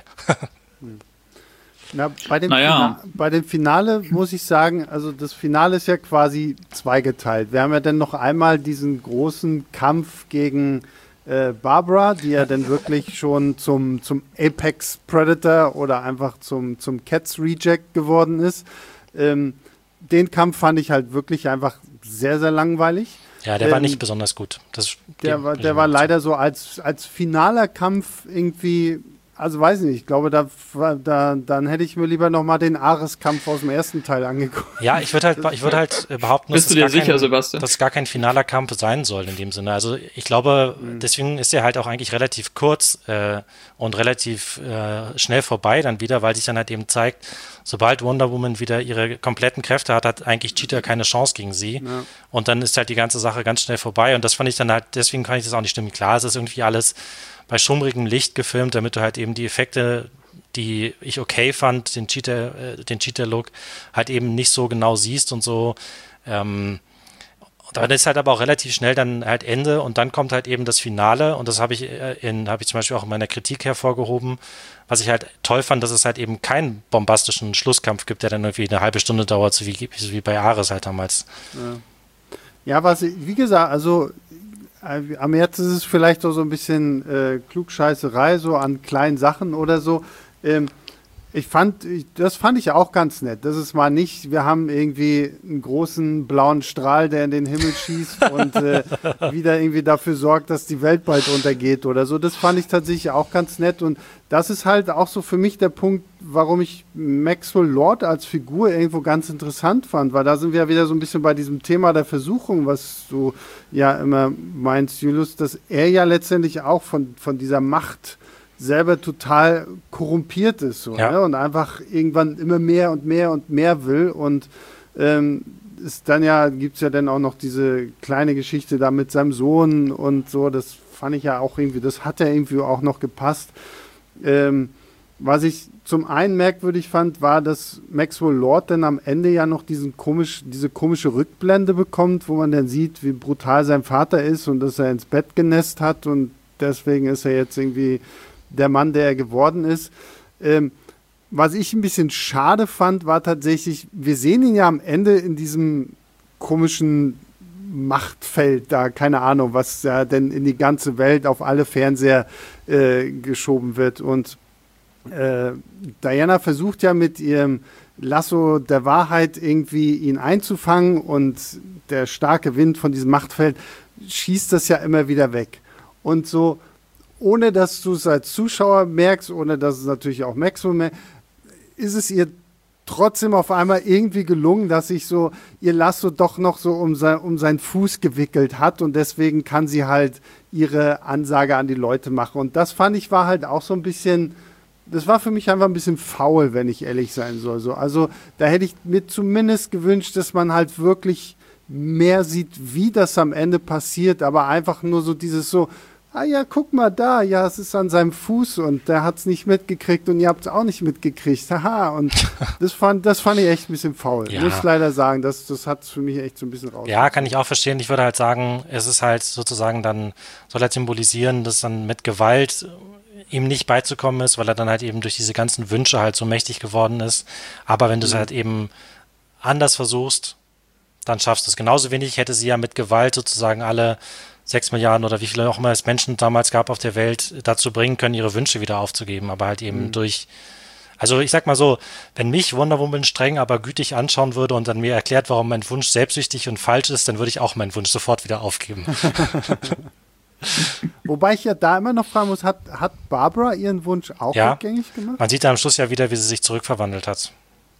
Na, bei, dem naja. Fina- bei dem Finale muss ich sagen, also das Finale ist ja quasi zweigeteilt. Wir haben ja dann noch einmal diesen großen Kampf gegen äh, Barbara, die ja dann wirklich schon zum, zum Apex Predator oder einfach zum, zum Cats Reject geworden ist. Ähm, den Kampf fand ich halt wirklich einfach sehr, sehr langweilig. Ja, der ähm, war nicht besonders gut. Das der war, der war leider so als, als finaler Kampf irgendwie, also weiß nicht, ich glaube, da, da dann hätte ich mir lieber nochmal den Ares-Kampf aus dem ersten Teil angeguckt. Ja, ich würde halt, ich würd halt behaupten, dass, Bist du dir gar sicher, kein, Sebastian? dass es gar kein finaler Kampf sein soll in dem Sinne. Also ich glaube, mhm. deswegen ist er halt auch eigentlich relativ kurz äh, und relativ äh, schnell vorbei dann wieder, weil sich dann halt eben zeigt, sobald Wonder Woman wieder ihre kompletten Kräfte hat, hat eigentlich Cheetah keine Chance gegen sie. Ja. Und dann ist halt die ganze Sache ganz schnell vorbei. Und das fand ich dann halt, deswegen kann ich das auch nicht stimmen. Klar, es ist irgendwie alles bei schummrigem Licht gefilmt, damit du halt eben die Effekte, die ich okay fand, den Cheetah, äh, den Cheetah-Look, halt eben nicht so genau siehst und so. Ähm, dann ist halt aber auch relativ schnell dann halt Ende und dann kommt halt eben das Finale und das habe ich in, habe ich zum Beispiel auch in meiner Kritik hervorgehoben, was ich halt toll fand, dass es halt eben keinen bombastischen Schlusskampf gibt, der dann irgendwie eine halbe Stunde dauert, so wie, so wie bei Ares halt damals. Ja, ja was, wie gesagt, also am März ist es vielleicht auch so ein bisschen äh, Klugscheißerei, so an kleinen Sachen oder so. Ähm, Ich fand, ich, das fand ich auch ganz nett. Das ist mal nicht, wir haben irgendwie einen großen blauen Strahl, der in den Himmel schießt und äh, wieder irgendwie dafür sorgt, dass die Welt bald untergeht oder so. Das fand ich tatsächlich auch ganz nett und das ist halt auch so für mich der Punkt, warum ich Maxwell Lord als Figur irgendwo ganz interessant fand, weil da sind wir ja wieder so ein bisschen bei diesem Thema der Versuchung, was du ja immer meinst, Julius, dass er ja letztendlich auch von, von dieser Macht selber total korrumpiert ist so, ja. ne? Und einfach irgendwann immer mehr und mehr und mehr will und ähm, ist dann ja, gibt es ja dann auch noch diese kleine Geschichte da mit seinem Sohn und so, das fand ich ja auch irgendwie, das hat ja irgendwie auch noch gepasst. Ähm, was ich zum einen merkwürdig fand, war, dass Maxwell Lord dann am Ende ja noch diesen komisch, diese komische Rückblende bekommt, wo man dann sieht, wie brutal sein Vater ist und dass er ins Bett genässt hat und deswegen ist er jetzt irgendwie der Mann, der er geworden ist. Ähm, was ich ein bisschen schade fand, war tatsächlich, wir sehen ihn ja am Ende in diesem komischen Machtfeld da, keine Ahnung, was ja denn in die ganze Welt auf alle Fernseher äh, geschoben wird. Und äh, Diana versucht ja mit ihrem Lasso der Wahrheit irgendwie ihn einzufangen und der starke Wind von diesem Machtfeld schießt das ja immer wieder weg. Und so, ohne dass du es als Zuschauer merkst, ohne dass es natürlich auch Maxwell merkt, ist es ihr trotzdem auf einmal irgendwie gelungen, dass sich so ihr Lasso doch noch so um, sein, um seinen Fuß gewickelt hat und deswegen kann sie halt ihre Ansage an die Leute machen. Und das fand ich war halt auch so ein bisschen, das war für mich einfach ein bisschen faul, wenn ich ehrlich sein soll. So. Also da hätte ich mir zumindest gewünscht, dass man halt wirklich mehr sieht, wie das am Ende passiert, aber einfach nur so dieses so, ah ja, guck mal da, ja, es ist an seinem Fuß und der hat es nicht mitgekriegt und ihr habt es auch nicht mitgekriegt, haha, und das fand, das fand ich echt ein bisschen faul, ja. muss leider sagen, das, das hat es für mich echt so ein bisschen raus. Ja, kann ich auch verstehen, ich würde halt sagen, es ist halt sozusagen dann, soll er symbolisieren, dass dann mit Gewalt ihm nicht beizukommen ist, weil er dann halt eben durch diese ganzen Wünsche halt so mächtig geworden ist, aber wenn du es mhm. halt eben anders versuchst, dann schaffst du es. Genauso wenig hätte sie ja mit Gewalt sozusagen alle sechs Milliarden oder wie viele auch immer es Menschen damals gab auf der Welt dazu bringen können, ihre Wünsche wieder aufzugeben, aber halt eben mhm. durch, also ich sag mal so, wenn mich Wonder Woman streng, aber gütig anschauen würde und dann mir erklärt, warum mein Wunsch selbstsüchtig und falsch ist, dann würde ich auch meinen Wunsch sofort wieder aufgeben. Wobei ich ja da immer noch fragen muss, hat, hat Barbara ihren Wunsch auch ja, rückgängig gemacht? Man sieht da am Schluss ja wieder, wie sie sich zurückverwandelt hat.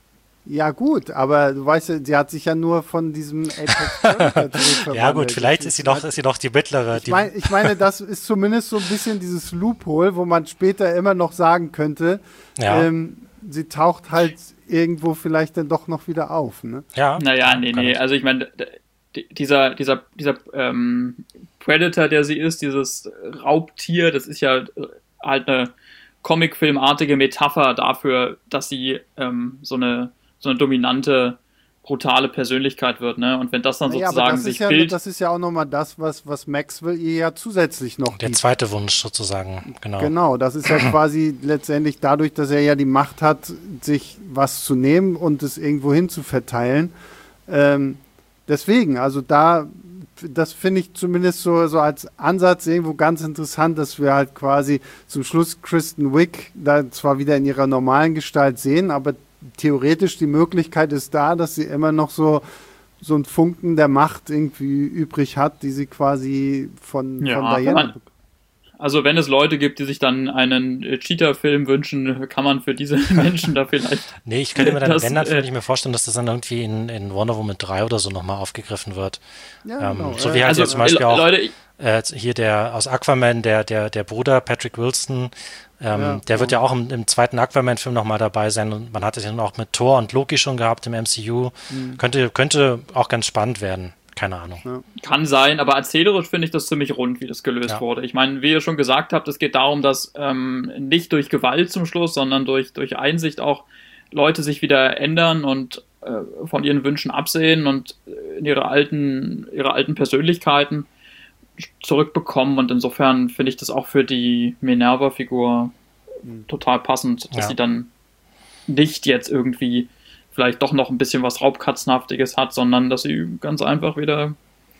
Ja gut, aber du weißt ja, sie hat sich ja nur von diesem Apex zurückverwandelt. Ja gut, vielleicht ist sie noch, ist sie noch die mittlere. Ich, mein, ich meine, das ist zumindest so ein bisschen dieses Loophole, wo man später immer noch sagen könnte, ja. ähm, sie taucht halt irgendwo vielleicht dann doch noch wieder auf. Ne? Ja. Naja, nee, nee, also ich meine, dieser, dieser, dieser ähm, Predator, der sie ist, dieses Raubtier, das ist ja halt eine Comicfilmartige Metapher dafür, dass sie ähm, so eine so eine dominante, brutale Persönlichkeit wird, ne? Und wenn das dann naja, sozusagen das sich ja, bildet... Das ist ja auch nochmal das, was, was Maxwell ihr ja zusätzlich noch Der gibt. zweite Wunsch sozusagen, genau. Genau, das ist ja quasi letztendlich dadurch, dass er ja die Macht hat, sich was zu nehmen und es irgendwo hin zu verteilen. Ähm, deswegen, also da, das finde ich zumindest so, so als Ansatz irgendwo ganz interessant, dass wir halt quasi zum Schluss Kristen Wiig da zwar wieder in ihrer normalen Gestalt sehen, aber theoretisch die Möglichkeit ist da, dass sie immer noch so, so einen Funken der Macht irgendwie übrig hat, die sie quasi von, ja, von Diana bekommt. Also wenn es Leute gibt, die sich dann einen Cheetah-Film wünschen, kann man für diese Menschen da vielleicht... Nee, ich könnte mir dann, das, wenn, dann äh, könnte ich mir vorstellen, dass das dann irgendwie in, in Wonder Woman drei oder so nochmal aufgegriffen wird. Ja, ähm, genau. So wie halt also, jetzt zum Beispiel auch Leute, äh, hier der aus Aquaman, der, der, der Bruder Patrick Wilson, ähm, ja, der wird ja ja auch im, im zweiten Aquaman-Film nochmal dabei sein und man hat es ja auch mit Thor und Loki schon gehabt im M C U. Mhm. Könnte, könnte auch ganz spannend werden. Keine Ahnung. Ja. Kann sein, aber erzählerisch finde ich das ziemlich rund, wie das gelöst ja. wurde. Ich meine, wie ihr schon gesagt habt, es geht darum, dass ähm, nicht durch Gewalt zum Schluss, sondern durch, durch Einsicht auch Leute sich wieder ändern und äh, von ihren Wünschen absehen und in ihre alten, ihre alten Persönlichkeiten zurückbekommen. Und insofern finde ich das auch für die Minerva-Figur mhm. total passend, dass ja. sie dann nicht jetzt irgendwie vielleicht doch noch ein bisschen was Raubkatzenhaftiges hat, sondern dass sie ganz einfach wieder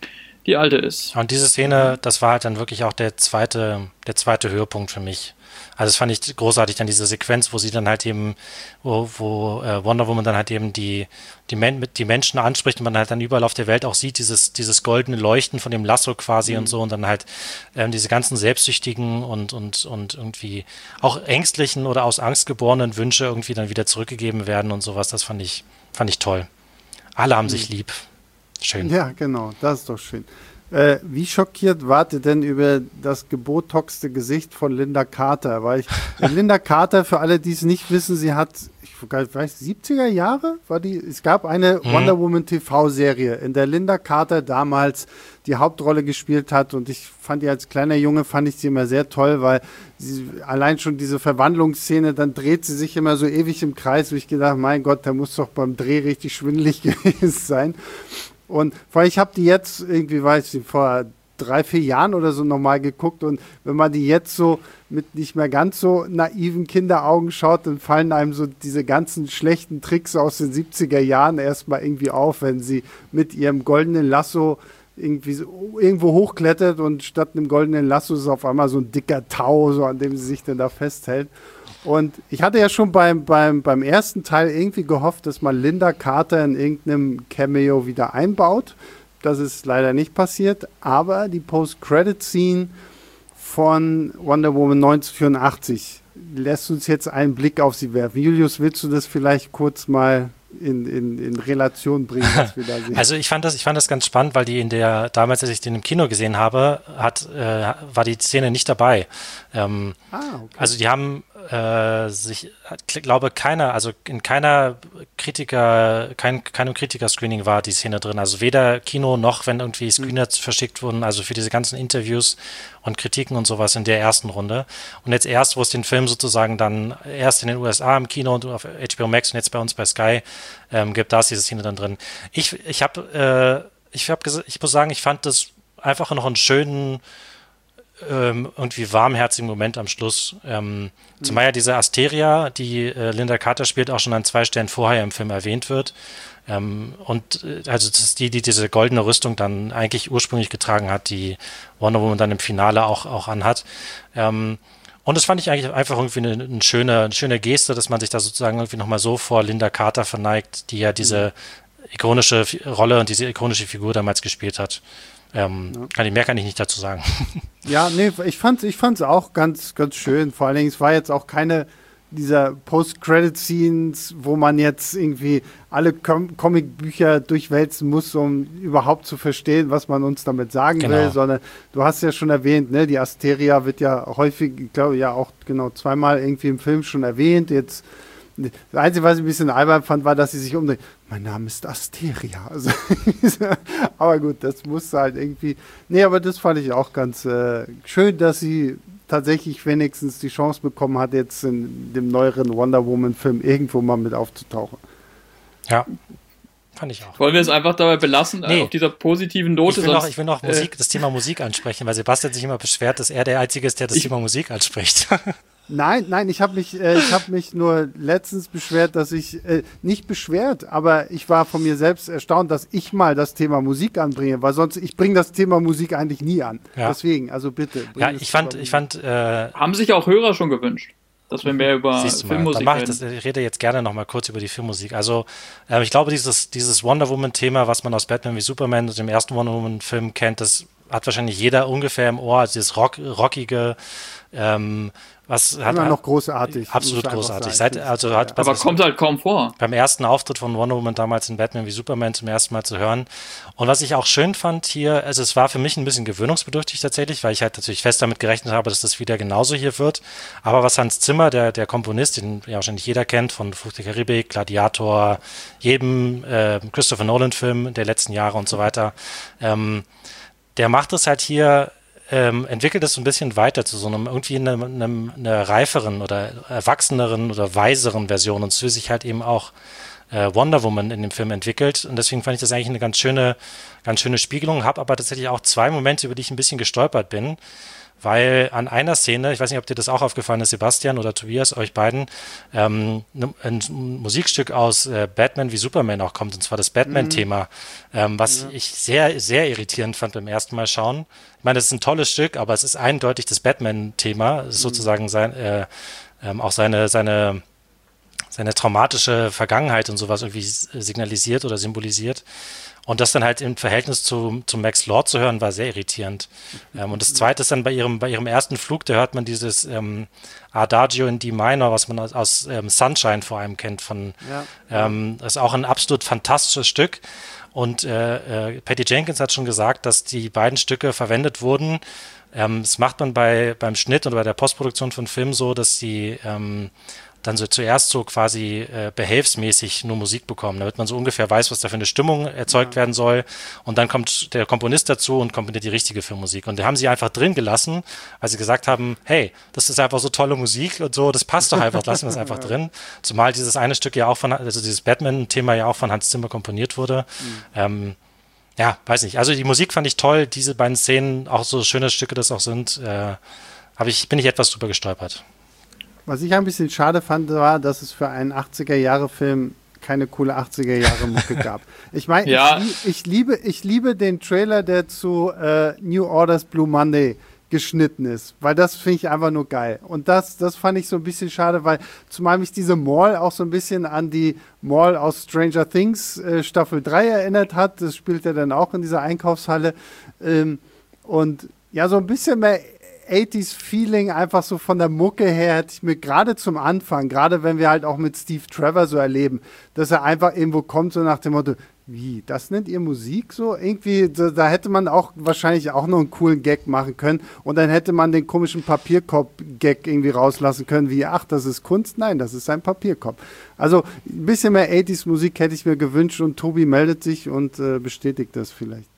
die alte ist. Und diese Szene, das war halt dann wirklich auch der zweite, der zweite Höhepunkt für mich. Also das fand ich großartig, dann diese Sequenz, wo sie dann halt eben, wo, wo äh, Wonder Woman dann halt eben die, die, Men die Menschen anspricht und man halt dann überall auf der Welt auch sieht, dieses, dieses goldene Leuchten von dem Lasso quasi mhm. und so und dann halt ähm, diese ganzen selbstsüchtigen und, und, und irgendwie auch ängstlichen oder aus Angst geborenen Wünsche irgendwie dann wieder zurückgegeben werden und sowas. Das fand ich, fand ich toll. Alle haben mhm. sich lieb. Schön. Ja, genau, das ist doch schön. Äh, wie schockiert wart ihr denn über das gebotoxte Gesicht von Linda Carter? Weil ich, Linda Carter, für alle, die es nicht wissen, sie hat, ich weiß, siebziger Jahre war die, es gab eine mhm. Wonder Woman T V-Serie, in der Linda Carter damals die Hauptrolle gespielt hat und ich fand die als kleiner Junge, fand ich sie immer sehr toll, weil sie, allein schon diese Verwandlungsszene, dann dreht sie sich immer so ewig im Kreis, wo ich gedacht, mein Gott, der muss doch beim Dreh richtig schwindelig gewesen sein. Und vor allem, ich habe die jetzt irgendwie, weiß ich, vor drei, vier Jahren oder so nochmal geguckt und wenn man die jetzt so mit nicht mehr ganz so naiven Kinderaugen schaut, dann fallen einem so diese ganzen schlechten Tricks aus den siebziger Jahren erstmal irgendwie auf, wenn sie mit ihrem goldenen Lasso irgendwie so irgendwo hochklettert und statt einem goldenen Lasso ist auf einmal so ein dicker Tau, so an dem sie sich dann da festhält. Und ich hatte ja schon beim, beim, beim ersten Teil irgendwie gehofft, dass man Linda Carter in irgendeinem Cameo wieder einbaut. Das ist leider nicht passiert. Aber die Post-Credit-Scene von Wonder Woman neunzehnhundertvierundachtzig lässt uns jetzt einen Blick auf sie werfen. Julius, willst du das vielleicht kurz mal in, in, in Relation bringen, was wir da sehen? Also ich fand das, ich fand das ganz spannend, weil die in der, damals, als ich den im Kino gesehen habe, hat, äh, war die Szene nicht dabei. Ähm, ah, okay. Also die haben äh, sich, ich glaube, keiner, also in keiner Kritiker, kein, keinem Kritiker-Screening war die Szene drin. Also weder Kino noch, wenn irgendwie Screener mhm. verschickt wurden, also für diese ganzen Interviews und Kritiken und sowas in der ersten Runde. Und jetzt erst, wo es den Film sozusagen dann erst in den U S A im Kino und auf H B O Max und jetzt bei uns bei Sky ähm, gibt, da ist diese Szene dann drin. Ich, ich habe, äh, ich habe gesagt, ich muss sagen, ich fand das einfach noch einen schönen, ähm, irgendwie warmherzigen Moment am Schluss. Ähm, mhm. Zumal ja diese Asteria, die äh, Linda Carter spielt, auch schon an zwei Stellen vorher im Film erwähnt wird. Ähm, und äh, also das ist die, die diese goldene Rüstung dann eigentlich ursprünglich getragen hat, die Wonder Woman dann im Finale auch, auch anhat. Ähm, und das fand ich eigentlich einfach irgendwie eine, eine, schöne, eine schöne Geste, dass man sich da sozusagen irgendwie nochmal so vor Linda Carter verneigt, die ja diese ikonische Rolle und diese ikonische Figur damals gespielt hat. Ähm, ja. kann ich, mehr kann ich nicht dazu sagen. Ja, nee, ich fand's, ich fand's auch ganz, ganz schön. Vor allen Dingen, es war jetzt auch keine dieser Post-Credit-Scenes, wo man jetzt irgendwie alle Com- Comicbücher durchwälzen muss, um überhaupt zu verstehen, was man uns damit sagen genau. will, sondern du hast ja schon erwähnt, ne, die Asteria wird ja häufig, ich glaube ja auch genau zweimal irgendwie im Film schon erwähnt. Jetzt das Einzige, was ich ein bisschen albern fand, war, dass sie sich umdreht. Mein Name ist Asteria. Also, aber gut, das musste halt irgendwie. Nee, aber das fand ich auch ganz äh, schön, dass sie tatsächlich wenigstens die Chance bekommen hat, jetzt in dem neueren Wonder Woman-Film irgendwo mal mit aufzutauchen. Ja, fand ich auch. Wollen wir es einfach dabei belassen, nee. auf dieser positiven Note? Ich will noch, ich will noch Musik, äh, das Thema Musik ansprechen, weil Sebastian sich immer beschwert, dass er der Einzige ist, der das ich, Thema Musik anspricht. Nein, nein, ich habe mich, äh, ich habe mich nur letztens beschwert, dass ich, äh, nicht beschwert, aber ich war von mir selbst erstaunt, dass ich mal das Thema Musik anbringe, weil sonst, ich bringe das Thema Musik eigentlich nie an. Ja. Deswegen, also bitte. Ja, ich fand, ich fand, äh, haben sich auch Hörer schon gewünscht, dass wir mehr über Filmmusik reden. Ich, das, ich rede jetzt gerne noch mal kurz über die Filmmusik. Also, äh, ich glaube, dieses, dieses Wonder Woman-Thema, was man aus Batman wie Superman, dem ersten Wonder Woman-Film kennt, das hat wahrscheinlich jeder ungefähr im Ohr, also dieses Rock, rockige, ähm, was hat immer noch großartig. Absolut großartig. Seit, also hat, aber kommt halt kaum vor. Beim ersten Auftritt von Wonder Woman damals in Batman wie Superman zum ersten Mal zu hören. Und was ich auch schön fand hier, also es war für mich ein bisschen gewöhnungsbedürftig tatsächlich, weil ich halt natürlich fest damit gerechnet habe, dass das wieder genauso hier wird. Aber was Hans Zimmer, der, der Komponist, den ja wahrscheinlich jeder kennt, von Fluch der Karibik, Gladiator, jedem äh, Christopher Nolan-Film der letzten Jahre und so weiter, ähm, der macht es halt hier, ähm, entwickelt es so ein bisschen weiter zu so einem irgendwie einem, einem, einer reiferen oder erwachseneren oder weiseren Version und so sich halt eben auch äh, Wonder Woman in dem Film entwickelt und deswegen fand ich das eigentlich eine ganz schöne, ganz schöne Spiegelung, habe aber tatsächlich auch zwei Momente, über die ich ein bisschen gestolpert bin, weil an einer Szene, ich weiß nicht, ob dir das auch aufgefallen ist, Sebastian oder Tobias, euch beiden, ähm, ein Musikstück aus äh, Batman wie Superman auch kommt, und zwar das Batman-Thema, ähm, was ja. ich sehr, sehr irritierend fand beim ersten Mal schauen. Ich meine, es ist ein tolles Stück, aber es ist eindeutig das Batman-Thema, es ist mhm. sozusagen sein, äh, ähm, auch seine, seine, seine traumatische Vergangenheit und sowas irgendwie signalisiert oder symbolisiert. Und das dann halt im Verhältnis zu, zu Max Lord zu hören, war sehr irritierend. Ähm, und das Zweite ist dann bei ihrem, bei ihrem ersten Flug, da hört man dieses ähm, Adagio in D Minor, was man aus, aus ähm, Sunshine vor allem kennt. Von, ja. ähm, das ist auch ein absolut fantastisches Stück. Und äh, äh, Patty Jenkins hat schon gesagt, dass die beiden Stücke verwendet wurden. Ähm, das macht man bei, beim Schnitt oder bei der Postproduktion von Filmen so, dass die ähm, dann so zuerst so quasi äh, behelfsmäßig nur Musik bekommen, damit man so ungefähr weiß, was da für eine Stimmung erzeugt ja. werden soll. Und dann kommt der Komponist dazu und komponiert die richtige Filmmusik. Und da haben sie einfach drin gelassen, weil sie gesagt haben, hey, das ist einfach so tolle Musik und so, das passt doch einfach, lassen wir es einfach drin. Zumal dieses eine Stück ja auch von, also dieses Batman-Thema ja auch von Hans Zimmer komponiert wurde. Mhm. Ähm, ja, weiß nicht. Also die Musik fand ich toll, diese beiden Szenen, auch so schöne Stücke das auch sind, äh, hab ich, bin ich etwas drüber gestolpert. Was ich ein bisschen schade fand, war, dass es für einen achtziger-Jahre-Film keine coole achtziger-Jahre-Mucke gab. Ich meine, ja. ich, ich, liebe, ich liebe den Trailer, der zu äh, New Orders Blue Monday geschnitten ist, weil das finde ich einfach nur geil. Und das, das fand ich so ein bisschen schade, weil zumal mich diese Mall auch so ein bisschen an die Mall aus Stranger Things äh, Staffel drei erinnert hat. Das spielt ja dann auch in dieser Einkaufshalle. Ähm, und ja, so ein bisschen mehr achtziger-Feeling einfach so von der Mucke her hätte ich mir gerade zum Anfang, gerade wenn wir halt auch mit Steve Trevor so erleben, dass er einfach irgendwo kommt so nach dem Motto, wie, das nennt ihr Musik so? Irgendwie, da, da hätte man auch wahrscheinlich auch noch einen coolen Gag machen können und dann hätte man den komischen Papierkorb-Gag irgendwie rauslassen können, wie, ach, das ist Kunst? Nein, das ist ein Papierkorb. Also ein bisschen mehr achtziger-Musik hätte ich mir gewünscht und Tobi meldet sich und äh, bestätigt das vielleicht.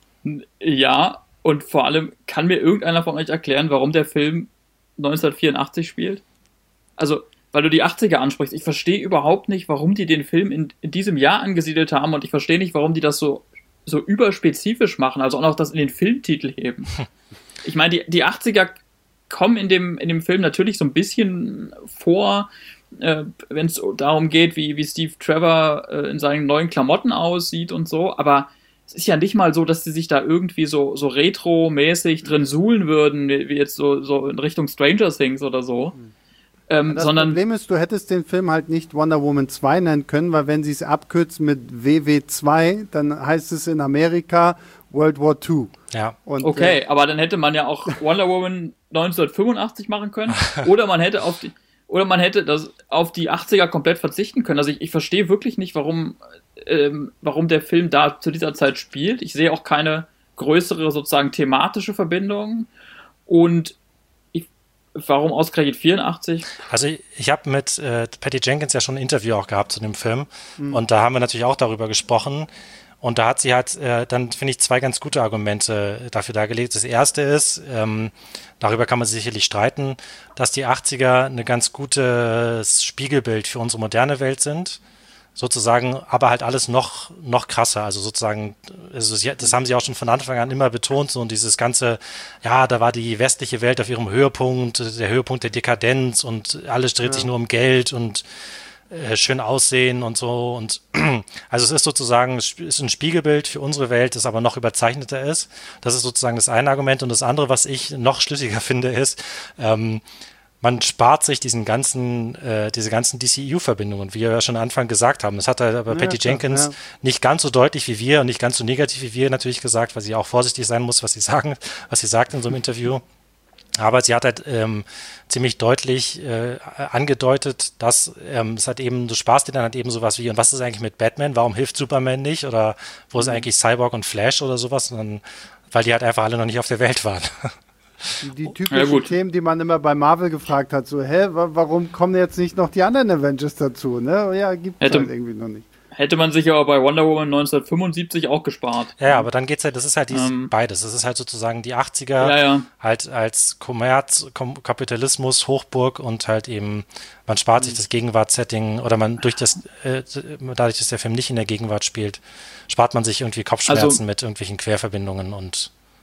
Ja, und vor allem, kann mir irgendeiner von euch erklären, warum der Film neunzehnhundertvierundachtzig spielt? Also, weil du die achtziger ansprichst. Ich verstehe überhaupt nicht, warum die den Film in, in diesem Jahr angesiedelt haben und ich verstehe nicht, warum die das so, so überspezifisch machen, also auch noch das in den Filmtitel heben. Ich meine, die, die achtziger kommen in dem, in dem Film natürlich so ein bisschen vor, äh, wenn es darum geht, wie, wie Steve Trevor äh, in seinen neuen Klamotten aussieht und so, aber es ist ja nicht mal so, dass sie sich da irgendwie so, so retro-mäßig drin suhlen würden, wie jetzt so, so in Richtung Stranger Things oder so. Mhm. Ähm, das sondern Problem ist, du hättest den Film halt nicht Wonder Woman zwei nennen können, weil wenn sie es abkürzen mit W W zwei, dann heißt es in Amerika World War zwei. Ja. Und, okay, äh, aber dann hätte man ja auch Wonder Woman neunzehnhundertfünfundachtzig machen können oder man hätte auf die oder man hätte das auf die achtziger komplett verzichten können. Also ich, ich verstehe wirklich nicht, warum ähm, warum der Film da zu dieser Zeit spielt. Ich sehe auch keine größere sozusagen thematische Verbindung und ich, warum ausgerechnet vierundachtzig? Also ich, ich habe mit äh, Patty Jenkins ja schon ein Interview auch gehabt zu dem Film mhm. und da haben wir natürlich auch darüber gesprochen und da hat sie halt äh, dann, finde ich, zwei ganz gute Argumente dafür dargelegt. Das erste ist, ähm, darüber kann man sicherlich streiten, dass die achtziger ein ganz gutes Spiegelbild für unsere moderne Welt sind. Sozusagen, aber halt alles noch, noch krasser, also sozusagen, also sie, das haben sie auch schon von Anfang an immer betont, so und dieses ganze, ja, da war die westliche Welt auf ihrem Höhepunkt, der Höhepunkt der Dekadenz und alles dreht ja. sich nur um Geld und äh, schön aussehen und so und also es ist sozusagen, es ist ein Spiegelbild für unsere Welt, das aber noch überzeichneter ist. Das ist sozusagen das eine Argument und das andere, was ich noch schlüssiger finde, ist, ähm, man spart sich diesen ganzen, äh, diese ganzen D C E U-Verbindungen, wie wir ja schon am Anfang gesagt haben. Das hat aber ja, Patty klar, Jenkins ja. nicht ganz so deutlich wie wir und nicht ganz so negativ wie wir natürlich gesagt, weil sie auch vorsichtig sein muss, was sie sagen, was sie sagt in so einem Interview. Aber sie hat halt ähm, ziemlich deutlich äh, angedeutet, dass ähm, es halt eben, du sparst dir dann halt eben sowas wie, und was ist eigentlich mit Batman? Warum hilft Superman nicht? Oder wo ist eigentlich Cyborg und Flash oder sowas? Und dann, weil die halt einfach alle noch nicht auf der Welt waren. Die, die typischen ja, Themen, die man immer bei Marvel gefragt hat, so, hä, warum kommen jetzt nicht noch die anderen Avengers dazu, ne? Ja, gibt es halt irgendwie noch nicht. Hätte man sich aber bei Wonder Woman neunzehnhundertfünfundsiebzig auch gespart. Ja, aber dann geht's halt, das ist halt dieses, ähm, beides. Das ist halt sozusagen die achtziger ja, ja. halt als Kommerz, Kom- Kapitalismus, Hochburg und halt eben, man spart mhm. sich das Gegenwartssetting oder man durch das, äh, dadurch, dass der Film nicht in der Gegenwart spielt, spart man sich irgendwie Kopfschmerzen also, mit irgendwelchen Querverbindungen und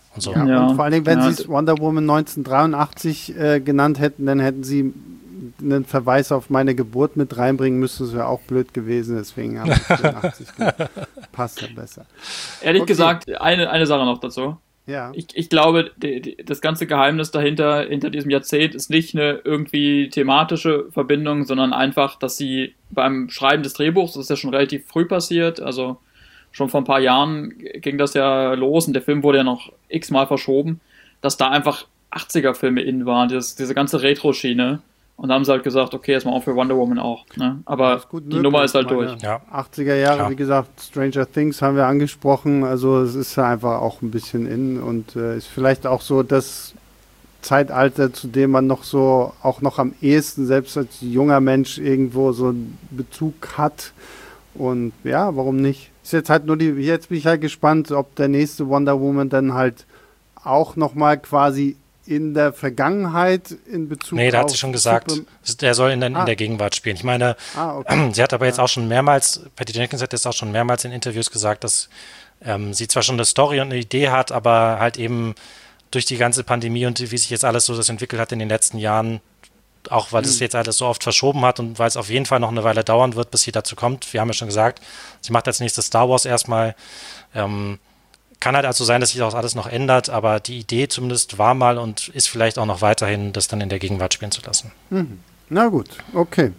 und so. Ja, Ja. und vor allen Dingen, wenn Ja. sie es Wonder Woman neunzehnhundert dreiundachtzig äh, genannt hätten, dann hätten sie einen Verweis auf meine Geburt mit reinbringen müssen. Das wäre auch blöd gewesen, deswegen haben wir vierundachtzig gemacht. Passt ja besser. Ehrlich Okay. gesagt, eine, eine Sache noch dazu. Ja. Ich, ich glaube, die, die, das ganze Geheimnis dahinter, hinter diesem Jahrzehnt, ist nicht eine irgendwie thematische Verbindung, sondern einfach, dass sie beim Schreiben des Drehbuchs, das ist ja schon relativ früh passiert, also schon vor ein paar Jahren ging das ja los und der Film wurde ja noch x-mal verschoben, dass da einfach achtziger-Filme in waren, dieses, diese ganze Retro-Schiene. Und da haben sie halt gesagt, okay, jetzt mal auch für Wonder Woman auch. Ne? Aber Das ist gut die möglich. Nummer ist halt Meine durch. Ja. achtziger Jahre, Klar. wie gesagt, Stranger Things haben wir angesprochen. Also es ist ja einfach auch ein bisschen in und äh, ist vielleicht auch so das Zeitalter, zu dem man noch so, auch noch am ehesten, selbst als junger Mensch, irgendwo so einen Bezug hat. Und ja, warum nicht? Ist jetzt halt nur die, jetzt bin ich halt gespannt, ob der nächste Wonder Woman dann halt auch nochmal quasi in der Vergangenheit in Bezug Nee, da hat auf sie schon gesagt, Super- der soll in der, Ah. in der Gegenwart spielen. Ich meine, Ah, okay. sie hat aber jetzt auch schon mehrmals, Patty Jenkins hat jetzt auch schon mehrmals in Interviews gesagt, dass ähm, sie zwar schon eine Story und eine Idee hat, aber halt eben durch die ganze Pandemie und wie sich jetzt alles so das entwickelt hat in den letzten Jahren, auch weil es jetzt alles so oft verschoben hat und weil es auf jeden Fall noch eine Weile dauern wird, bis sie dazu kommt. Wir haben ja schon gesagt, sie macht als nächstes Star Wars erstmal. Ähm, kann halt also sein, dass sich auch alles noch ändert, aber die Idee zumindest war mal und ist vielleicht auch noch weiterhin, das dann in der Gegenwart spielen zu lassen. Na gut, okay.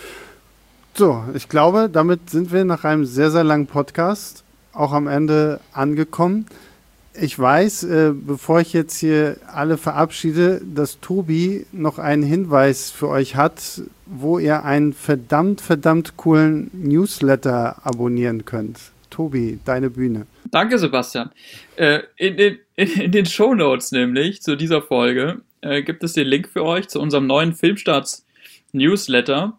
So, ich glaube, damit sind wir nach einem sehr, sehr langen Podcast auch am Ende angekommen. Ich weiß, äh, bevor ich jetzt hier alle verabschiede, dass Tobi noch einen Hinweis für euch hat, wo ihr einen verdammt, verdammt coolen Newsletter abonnieren könnt. Tobi, deine Bühne. Danke, Sebastian. Äh, in den, in den Shownotes nämlich zu dieser Folge äh, gibt es den Link für euch zu unserem neuen Filmstarts-Newsletter.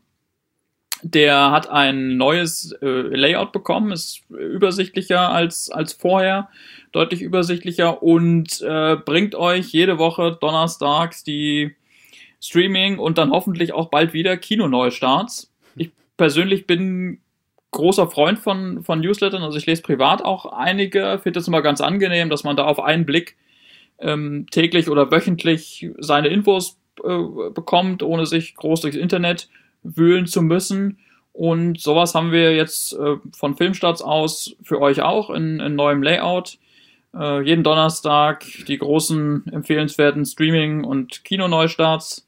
Der hat ein neues äh, Layout bekommen, ist übersichtlicher als, als vorher, deutlich übersichtlicher und äh, bringt euch jede Woche donnerstags die Streaming und dann hoffentlich auch bald wieder Kinoneustarts. Ich persönlich bin großer Freund von, von Newslettern, also ich lese privat auch einige, finde es immer ganz angenehm, dass man da auf einen Blick ähm, täglich oder wöchentlich seine Infos äh, bekommt, ohne sich groß durchs Internet wühlen zu müssen. Und sowas haben wir jetzt äh, von Filmstarts aus für euch auch in, in neuem Layout. Äh, jeden Donnerstag die großen empfehlenswerten Streaming- und Kinoneustarts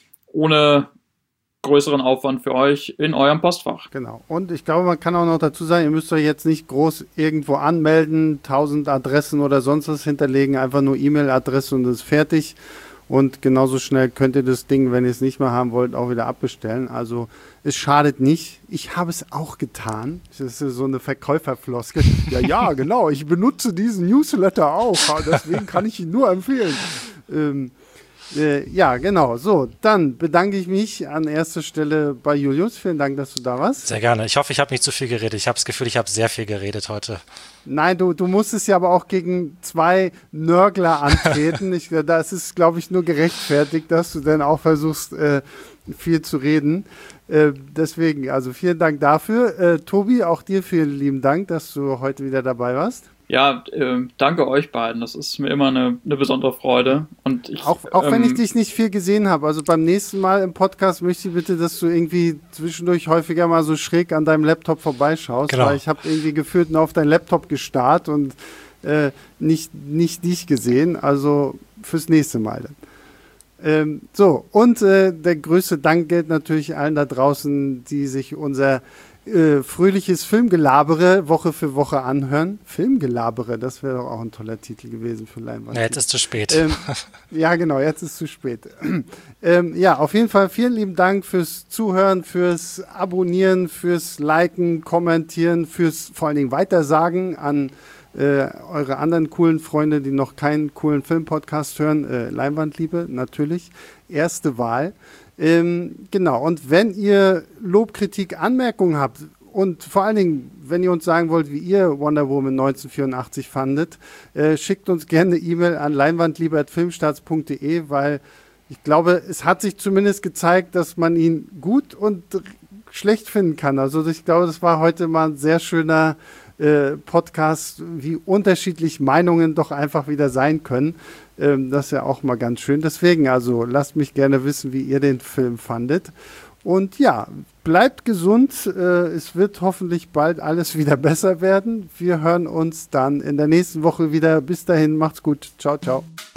ohne größeren Aufwand für euch in eurem Postfach. Genau. Und ich glaube, man kann auch noch dazu sagen, ihr müsst euch jetzt nicht groß irgendwo anmelden, tausend Adressen oder sonst was hinterlegen, einfach nur E-Mail-Adresse und das ist fertig. Und genauso schnell könnt ihr das Ding, wenn ihr es nicht mehr haben wollt, auch wieder abbestellen. Also es schadet nicht. Ich habe es auch getan. Das ist so eine Verkäuferfloskel. Ja, ja, genau. Ich benutze diesen Newsletter auch. Deswegen kann ich ihn nur empfehlen. Ähm, äh, ja, genau. So, dann bedanke ich mich an erster Stelle bei Julius. Vielen Dank, dass du da warst. Sehr gerne. Ich hoffe, ich habe nicht zu viel geredet. Ich habe das Gefühl, ich habe sehr viel geredet heute. Nein, du, du musstest ja aber auch gegen zwei Nörgler antreten. Ich, das ist, glaube ich, nur gerechtfertigt, dass du dann auch versuchst, äh, viel zu reden. Äh, deswegen, also vielen Dank dafür. Äh, Tobi, auch dir vielen lieben Dank, dass du heute wieder dabei warst. Ja, äh, danke euch beiden. Das ist mir immer eine, eine besondere Freude. Und ich, Auch, auch wenn ähm, ich dich nicht viel gesehen habe. Also beim nächsten Mal im Podcast möchte ich bitte, dass du irgendwie zwischendurch häufiger mal so schräg an deinem Laptop vorbeischaust. Genau. Weil ich habe irgendwie gefühlt nur auf deinen Laptop gestarrt und äh, nicht, nicht dich gesehen. Also fürs nächste Mal dann. Ähm, so, und äh, der größte Dank gilt natürlich allen da draußen, die sich unser äh, fröhliches Filmgelabere Woche für Woche anhören. Filmgelabere, das wäre doch auch ein toller Titel gewesen für Leinwand. Ja, jetzt ist zu spät. Ähm, ja, genau, jetzt ist zu spät. ähm, ja, auf jeden Fall vielen lieben Dank fürs Zuhören, fürs Abonnieren, fürs Liken, Kommentieren, fürs vor allen Dingen Weitersagen an äh, eure anderen coolen Freunde, die noch keinen coolen Filmpodcast hören. Äh, Leinwandliebe, natürlich. Erste Wahl. Ähm, genau, und wenn ihr Lob, Kritik, Anmerkungen habt und vor allen Dingen, wenn ihr uns sagen wollt, wie ihr Wonder Woman neunzehnhundertvierundachtzig fandet, äh, schickt uns gerne eine E-Mail an leinwandliebe at filmstarts punkt de, weil ich glaube, es hat sich zumindest gezeigt, dass man ihn gut und r- schlecht finden kann. Also ich glaube, das war heute mal ein sehr schöner äh, Podcast, wie unterschiedlich Meinungen doch einfach wieder sein können. Ähm, das ist ja auch mal ganz schön. Deswegen, also lasst mich gerne wissen, wie ihr den Film fandet. Und ja, bleibt gesund. Äh, es wird hoffentlich bald alles wieder besser werden. Wir hören uns dann in der nächsten Woche wieder. Bis dahin, macht's gut. Ciao, ciao.